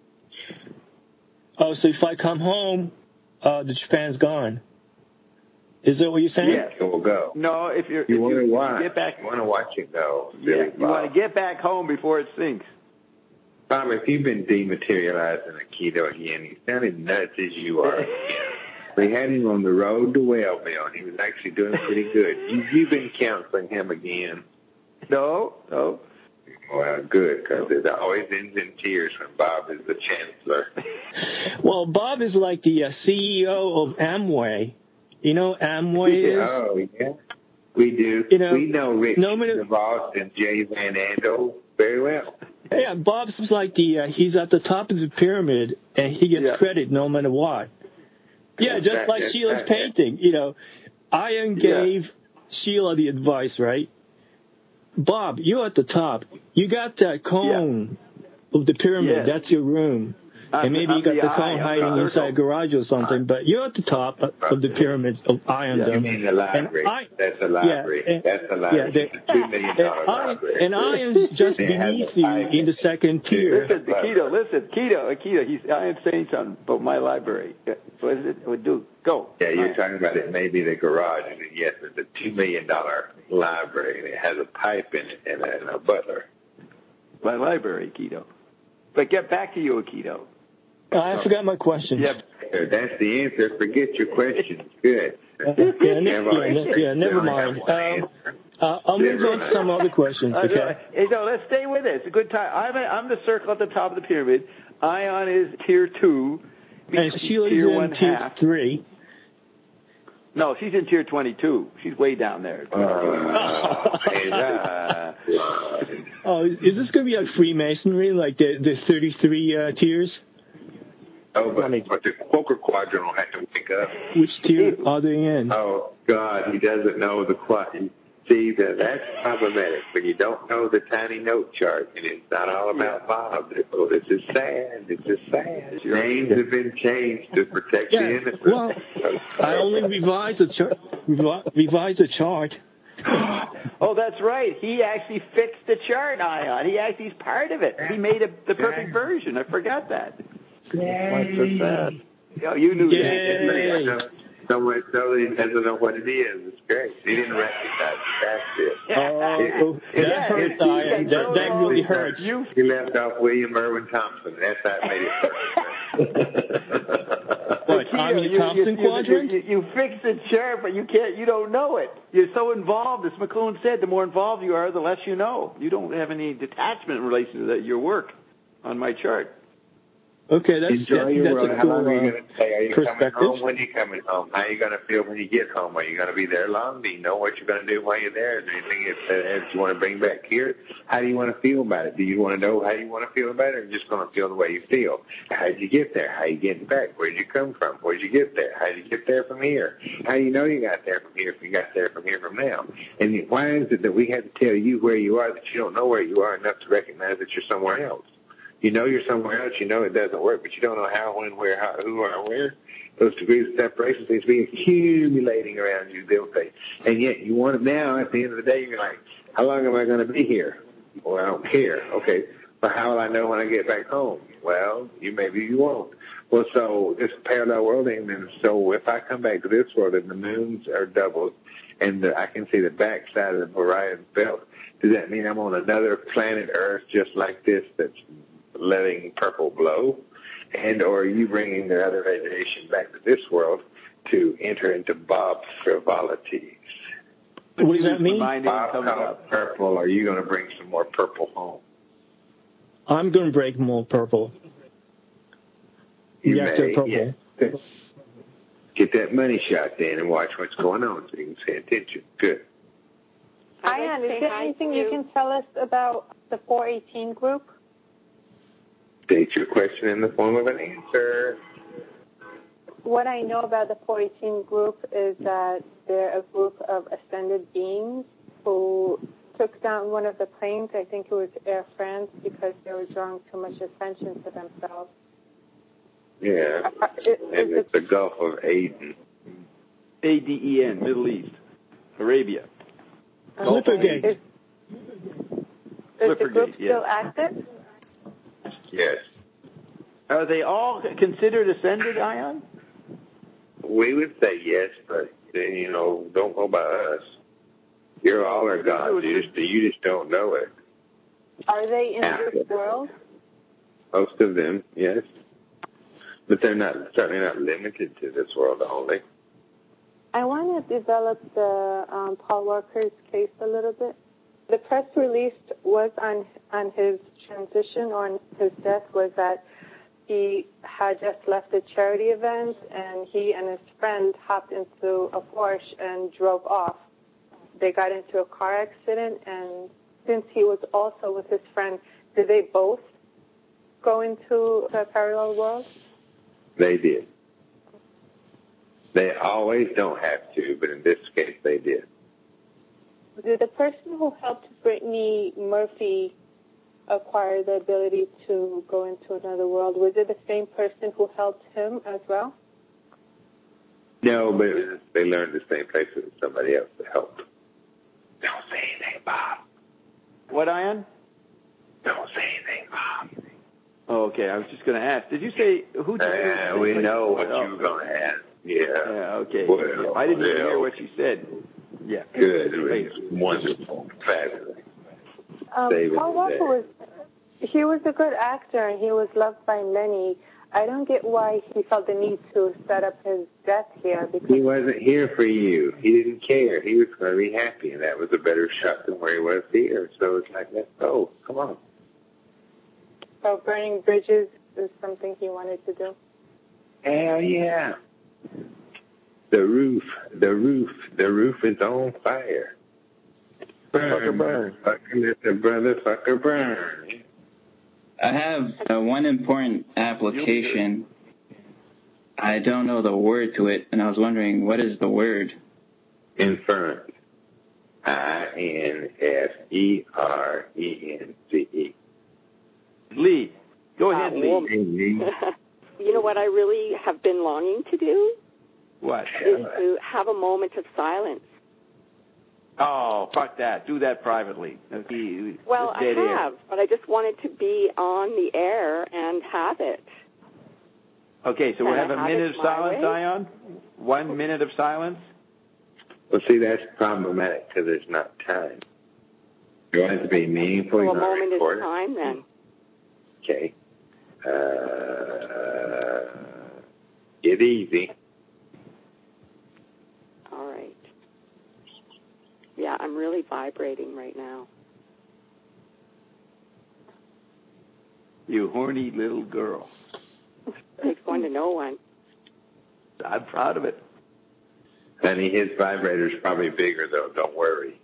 Oh, so if I come home, uh, the Japan's gone. Is that what you're saying? Yes, it will go. No, if you're you if want you, to watch, get back, you want to watch it go. Yeah, you want to get back home before it sinks. Tom, if you've been dematerializing Akito again, you sound as nuts as you are. We had him on the road to Wellville, and he was actually doing pretty good. You, you've been counseling him again. No, no. Well, good, because it always ends in tears when Bob is the chancellor. Well, Bob is like the uh, C E O of Amway. You know Amway is? Oh, yeah. We do. You know, we know Rich no matter, DeVos and Jay Van Andel very well. Yeah, Bob's like the, uh, he's at the top of the pyramid, and he gets Yeah. credit no matter what. Yeah, just That- like that- Sheila's that- painting. You know, Ian gave Sheila the advice, right? Bob, you're at the top. You got that cone of the pyramid. Yes. That's your room. I'm- and maybe I'm you got the the eye, cone I'm hiding the inside a garage or something, but you're at the top of the pyramid of Iondom. You mean the library? And I, That's the library. Yeah, and, That's the library. Yeah, it's a two million dollar and, I, library. and Ion's just It has beneath a you pipe. in the second tier. Listen, Keto, listen, Keto, Keto, he's, I am saying something about my library. What is it? What do? Go. Yeah, you're talking about it maybe the garage. And yes, it's a two million dollar library, and it has a pipe in it and a, and a butler. My library, Keto. But get back to you, Keto. I forgot my questions. Yep. That's the answer. Forget your questions. Good. Uh, yeah, ne- yeah, ne- yeah, never mind. Um, uh, I'll move on to some other questions, okay? Hey, no, let's stay with it. It's a good time. I'm, a, I'm the circle at the top of the pyramid. Ion is tier two. And Sheila's tier in one tier half. three. No, she's in tier twenty-two. She's way down there. Uh, and, uh, Oh, is, is this going to be like Freemasonry, like the, the thirty-three uh, tiers? oh, but, but the Quaker Quadrant will have to wake up. Which tier are they in? Oh, God, he doesn't know the quadrant. See, that that's problematic. When you don't know the tiny note chart, and it's not all about Bob. Oh, this is sad. This is sad. Names have been changed to protect Yeah, the innocent. well, I only revised the chart. Revi- revised the chart. Oh, that's right. He actually fixed the chart, Ion. He actually is part of it. He made a, the perfect version. I forgot that. Why so sad? Oh, you knew Yay. that. So much so that he doesn't know what it is. It's great. He didn't recognize it. That's it. Oh, that Yeah, hurts, it's- Ian. it's That, so that really long. hurts. You, He left off William Irwin Thompson. That's how it made it perfect. What, Keto, I'm in the you- Thompson you, you, quadrant? You, you, you fix the chart, but you can't. You don't know it. You're so involved. As McLuhan said, the more involved you are, the less you know. You don't have any detachment in relation to that, your work on my chart. Okay, that's, Enjoy that, your that's world. a How cool long are you uh, going to stay? Are you coming perspective. home? When are you coming home? How are you going to feel when you get home? Are you going to be there long? Do you know what you're going to do while you're there? Is there anything that, that you want to bring back here? How do you want to feel about it? Do you want to know how you want to feel about it, or just going to feel the way you feel? How did you get there? How are you getting back? Where did you come from? Where did you get there? How did you get there from here? How do you know you got there from here if you got there from here from now? And why is it that we have to tell you where you are that you don't know where you are enough to recognize that you're somewhere else? You know you're somewhere else. You know it doesn't work, but you don't know how, when, where, how, who, or where. Those degrees of separation seem to be accumulating around you, don't they? And yet you want it now. At the end of the day, you're like, how long am I going to be here? Well, I don't care. Okay, but how will I know when I get back home? Well, you maybe you won't. Well, so this parallel worlding, and so if I come back to this world and the moons are doubled, and the, I can see the backside of the Orion belt, does that mean I'm on another planet Earth just like this that's letting purple glow? And or are you bringing the other radiation back to this world to enter into Bob frivolities? What does that mean? Bob color purple. Are you going to bring some more purple home? I'm going to break more purple. You Reactor may, purple. yes. Get that money shot then and watch what's going on so you can pay attention. Good. Ian, is there anything you can tell us about the four eighteen group? State your question in the form of an answer. What I know about the four eighteen group is that they're a group of ascended beings who took down one of the planes. I think it was Air France because they were drawing too much attention to themselves. Yeah, Uh, it, and it's the Gulf of Aden. A D E N, Middle East, Arabia. Flippergate. Is, is the group Flippergate, still yes. active? Yes. Are they all considered ascended, Ion? We would say yes, but then, you know, don't go by us. You're all our gods. You just, you just don't know it. Are they in this world? Most of them, yes. But they're not certainly not limited to this world only. I want to develop the um, Paul Walker's case a little bit. The press release was on on his transition, on his death, was that he had just left a charity event and he and his friend hopped into a Porsche and drove off. They got into a car accident, and since he was also with his friend, did they both go into a parallel world? They did. They always don't have to, but in this case they did. Did the person who helped Brittany Murphy acquire the ability to go into another world, was it the same person who helped him as well? No, but they learned the same place as somebody else to help. Don't say anything, Bob. What, Ian? Don't say anything, Bob. Oh, okay, I was just going to ask. Did you say who? Uh, we know what oh. you were going to ask. Yeah. Yeah. Okay. Well, I didn't well. even hear what you said. Yeah. Good. It was wonderful. Fabulous. Um, Paul Walker was, he was a good actor and he was loved by many. I don't get why he felt the need to set up his death here. Because he wasn't here for you. He didn't care. He was going to be happy, and that was a better shot than where he was here. So it's like, let's go. Come on. So burning bridges is something he wanted to do? Hell yeah. The roof, the roof, the roof is on fire. Burn, burn. Fucking let the brother fucker burn. I have uh, one important application. I don't know the word to it, and I was wondering, what is the word? Inference. I N F E R E N C E. Lee. Go ahead, uh, Lee. You know what I really have been longing to do? What? Is to have a moment of silence. Oh, fuck that. Do that privately. Okay. Well, I have, air. but I just wanted to be on the air and have it. Okay, so Can we'll have I a have minute of silence, way? Ion? One minute of silence? Well, see, that's problematic because there's not time. You want it to be meaningful. So a you moment is record time, then. Okay. Uh, get easy. All right. Yeah, I'm really vibrating right now. You horny little girl. Takes one to know one. I'm proud of it. Honey, his vibrator's probably bigger, though. Don't worry.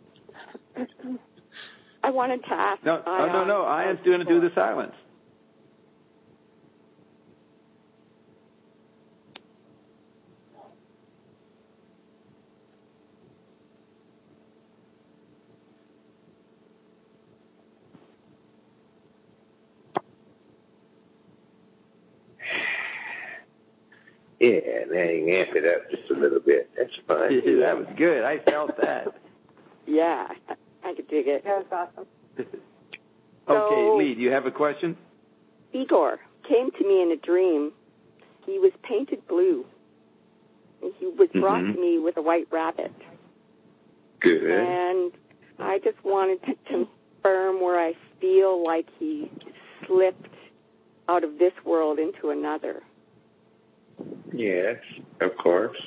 I wanted to ask. No, oh, no, no. Ian's going to do the silence. Yeah, now you can amp it up just a little bit. That's fine. Yeah, that was good. I felt that. Yeah, I could dig it. That was awesome. Okay, So, Lee, do you have a question? Igor came to me in a dream. He was painted blue. And he was brought Mm-hmm. to me with a white rabbit. Good. And I just wanted to confirm where I feel like he slipped out of this world into another. Yes, of course.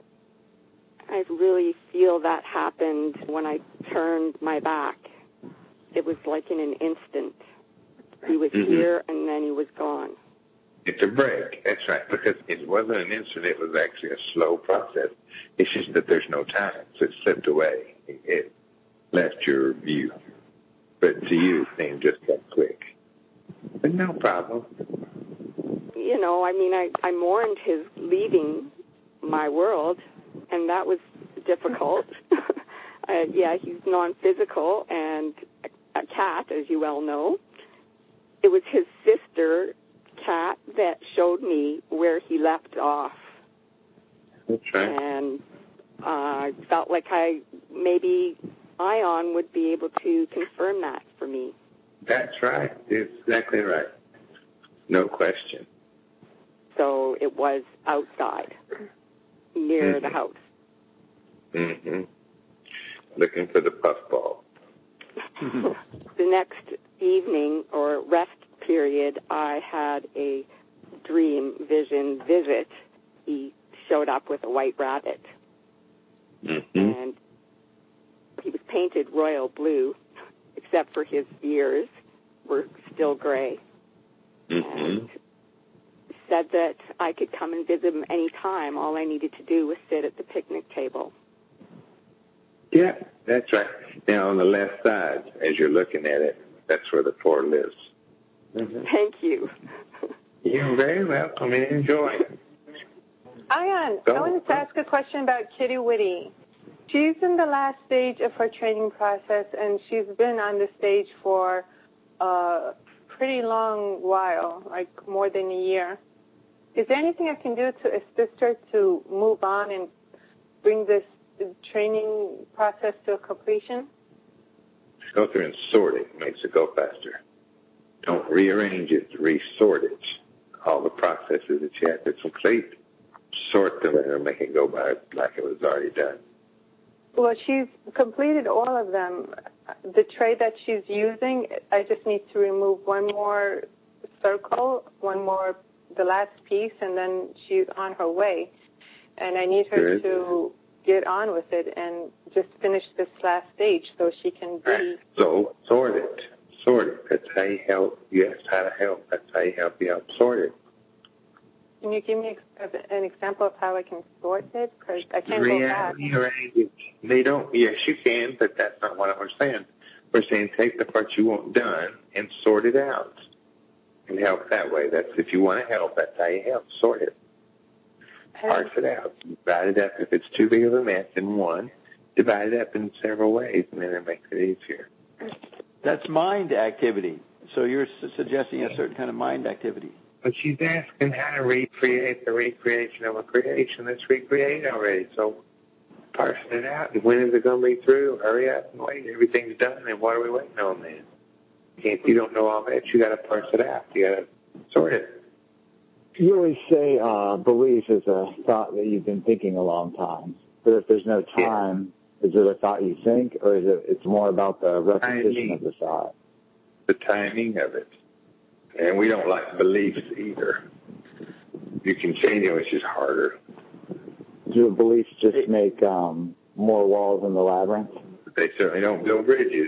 I really feel that happened when I turned my back. It was like in an instant. He was Mm-hmm. here and then he was gone. It's a break. That's right. Because it wasn't an instant. It was actually a slow process. It's just that there's no time. So it slipped away. It left your view. But to you, it seemed just that quick. But no problem. You know, I mean, I, I mourned his leaving my world, and that was difficult. uh, yeah, he's non-physical and a, a cat, as you well know. It was his sister, Cat, that showed me where he left off. That's right. And uh, I felt like I maybe Ion would be able to confirm that for me. That's right. It's exactly right. No question. So it was outside, near Mm-hmm. the house. Mm-hmm. Looking for the puffball. The next evening or rest period, I had a dream, vision, visit, he showed up with a white rabbit. Mm-hmm. And he was painted royal blue, except for his ears were still gray. Mm-hmm. And said that I could come and visit him any time. All I needed to do was sit at the picnic table. Yeah, that's right. Now, on the left side, as you're looking at it, that's where the four lives. Mm-hmm. Thank you. You're very welcome and enjoy. Ian, Go. I wanted to ask a question about Kitty Whitty. She's in the last stage of her training process, and she's been on the stage for a pretty long while, like more than a year. Is there anything I can do to assist her to move on and bring this training process to a completion? Go through and sort it. It makes it go faster. Don't rearrange it, resort it. All the processes that you have to complete, sort them and it'll make it go by like it was already done. Well, she's completed all of them. The tray that she's using, I just need to remove one more circle, one more, the last piece, and then she's on her way. And I need her Good. to get on with it and just finish this last stage so she can be... Right. So, sort it. Sort it. That's how you help. You asked how to help. That's how you help you help. Sort it. Can you give me an example of how I can sort it? Because I can't go back. Rearrange it. They don't. Yes, you can, but that's not what we're saying. We're saying take the part you want done and sort it out and help that way. That's if you want to help. That's how you help. Sort it. Parse it out. Divide it up. If it's too big of a mess in one, divide it up in several ways, and then it makes it easier. That's mind activity. So you're su- suggesting a certain kind of mind activity. But she's asking how to recreate the recreation of a creation that's recreated already. So parsing it out. And when is it going to be through? Hurry up and wait. Everything's done. And what are we waiting on then? If you don't know all that, you got to parse it out. You got to sort it. You always say uh, belief is a thought that you've been thinking a long time. But if there's no time, yeah. is it a thought you think, or is it? It's more about the repetition timing. of the thought. The timing of it. And we don't like beliefs either. You can change it, which is harder. Do beliefs just make um, more walls in the labyrinth? They certainly don't build bridges.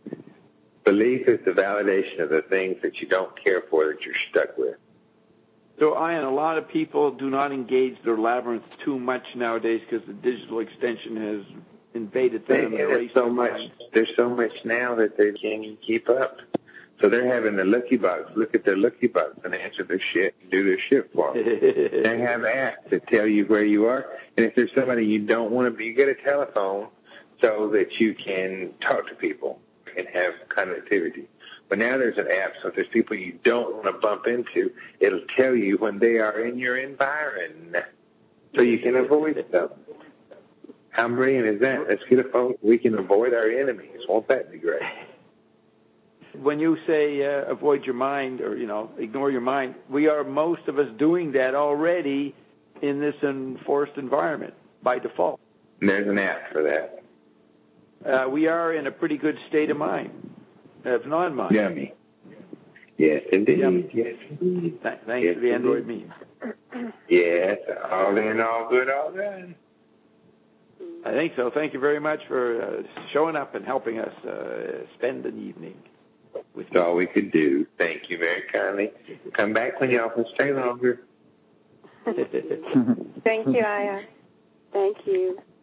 Belief is the validation of the things that you don't care for that you're stuck with. So, Ian, a lot of people do not engage their labyrinth too much nowadays because the digital extension has invaded them. They, there's so much. There's so much now that they can't even keep up. So they're having the Lucky Box look at their Lucky Box and answer their shit and do their shit for them. They have apps that tell you where you are. And if there's somebody you don't want to be, you get a telephone so that you can talk to people and have connectivity. But now there's an app, so if there's people you don't want to bump into, it'll tell you when they are in your environment so you can avoid them. How brilliant is that? Let's get a phone. We can avoid our enemies. Won't that be great? When you say uh, avoid your mind or, you know, ignore your mind, we are most of us doing that already in this enforced environment by default. And there's an app for that. Uh, we are in a pretty good state of mind, of non-mind. Yummy. Yes, indeed. Yummy. Yes, indeed. Th- thanks yes, to the Android indeed. meme. Yes, all in, all good, all done. I think so. Thank you very much for uh, showing up and helping us uh, spend an evening. That's all we could do. Thank you very kindly. Come back when y'all can stay longer. Thank you, Aya. Thank you.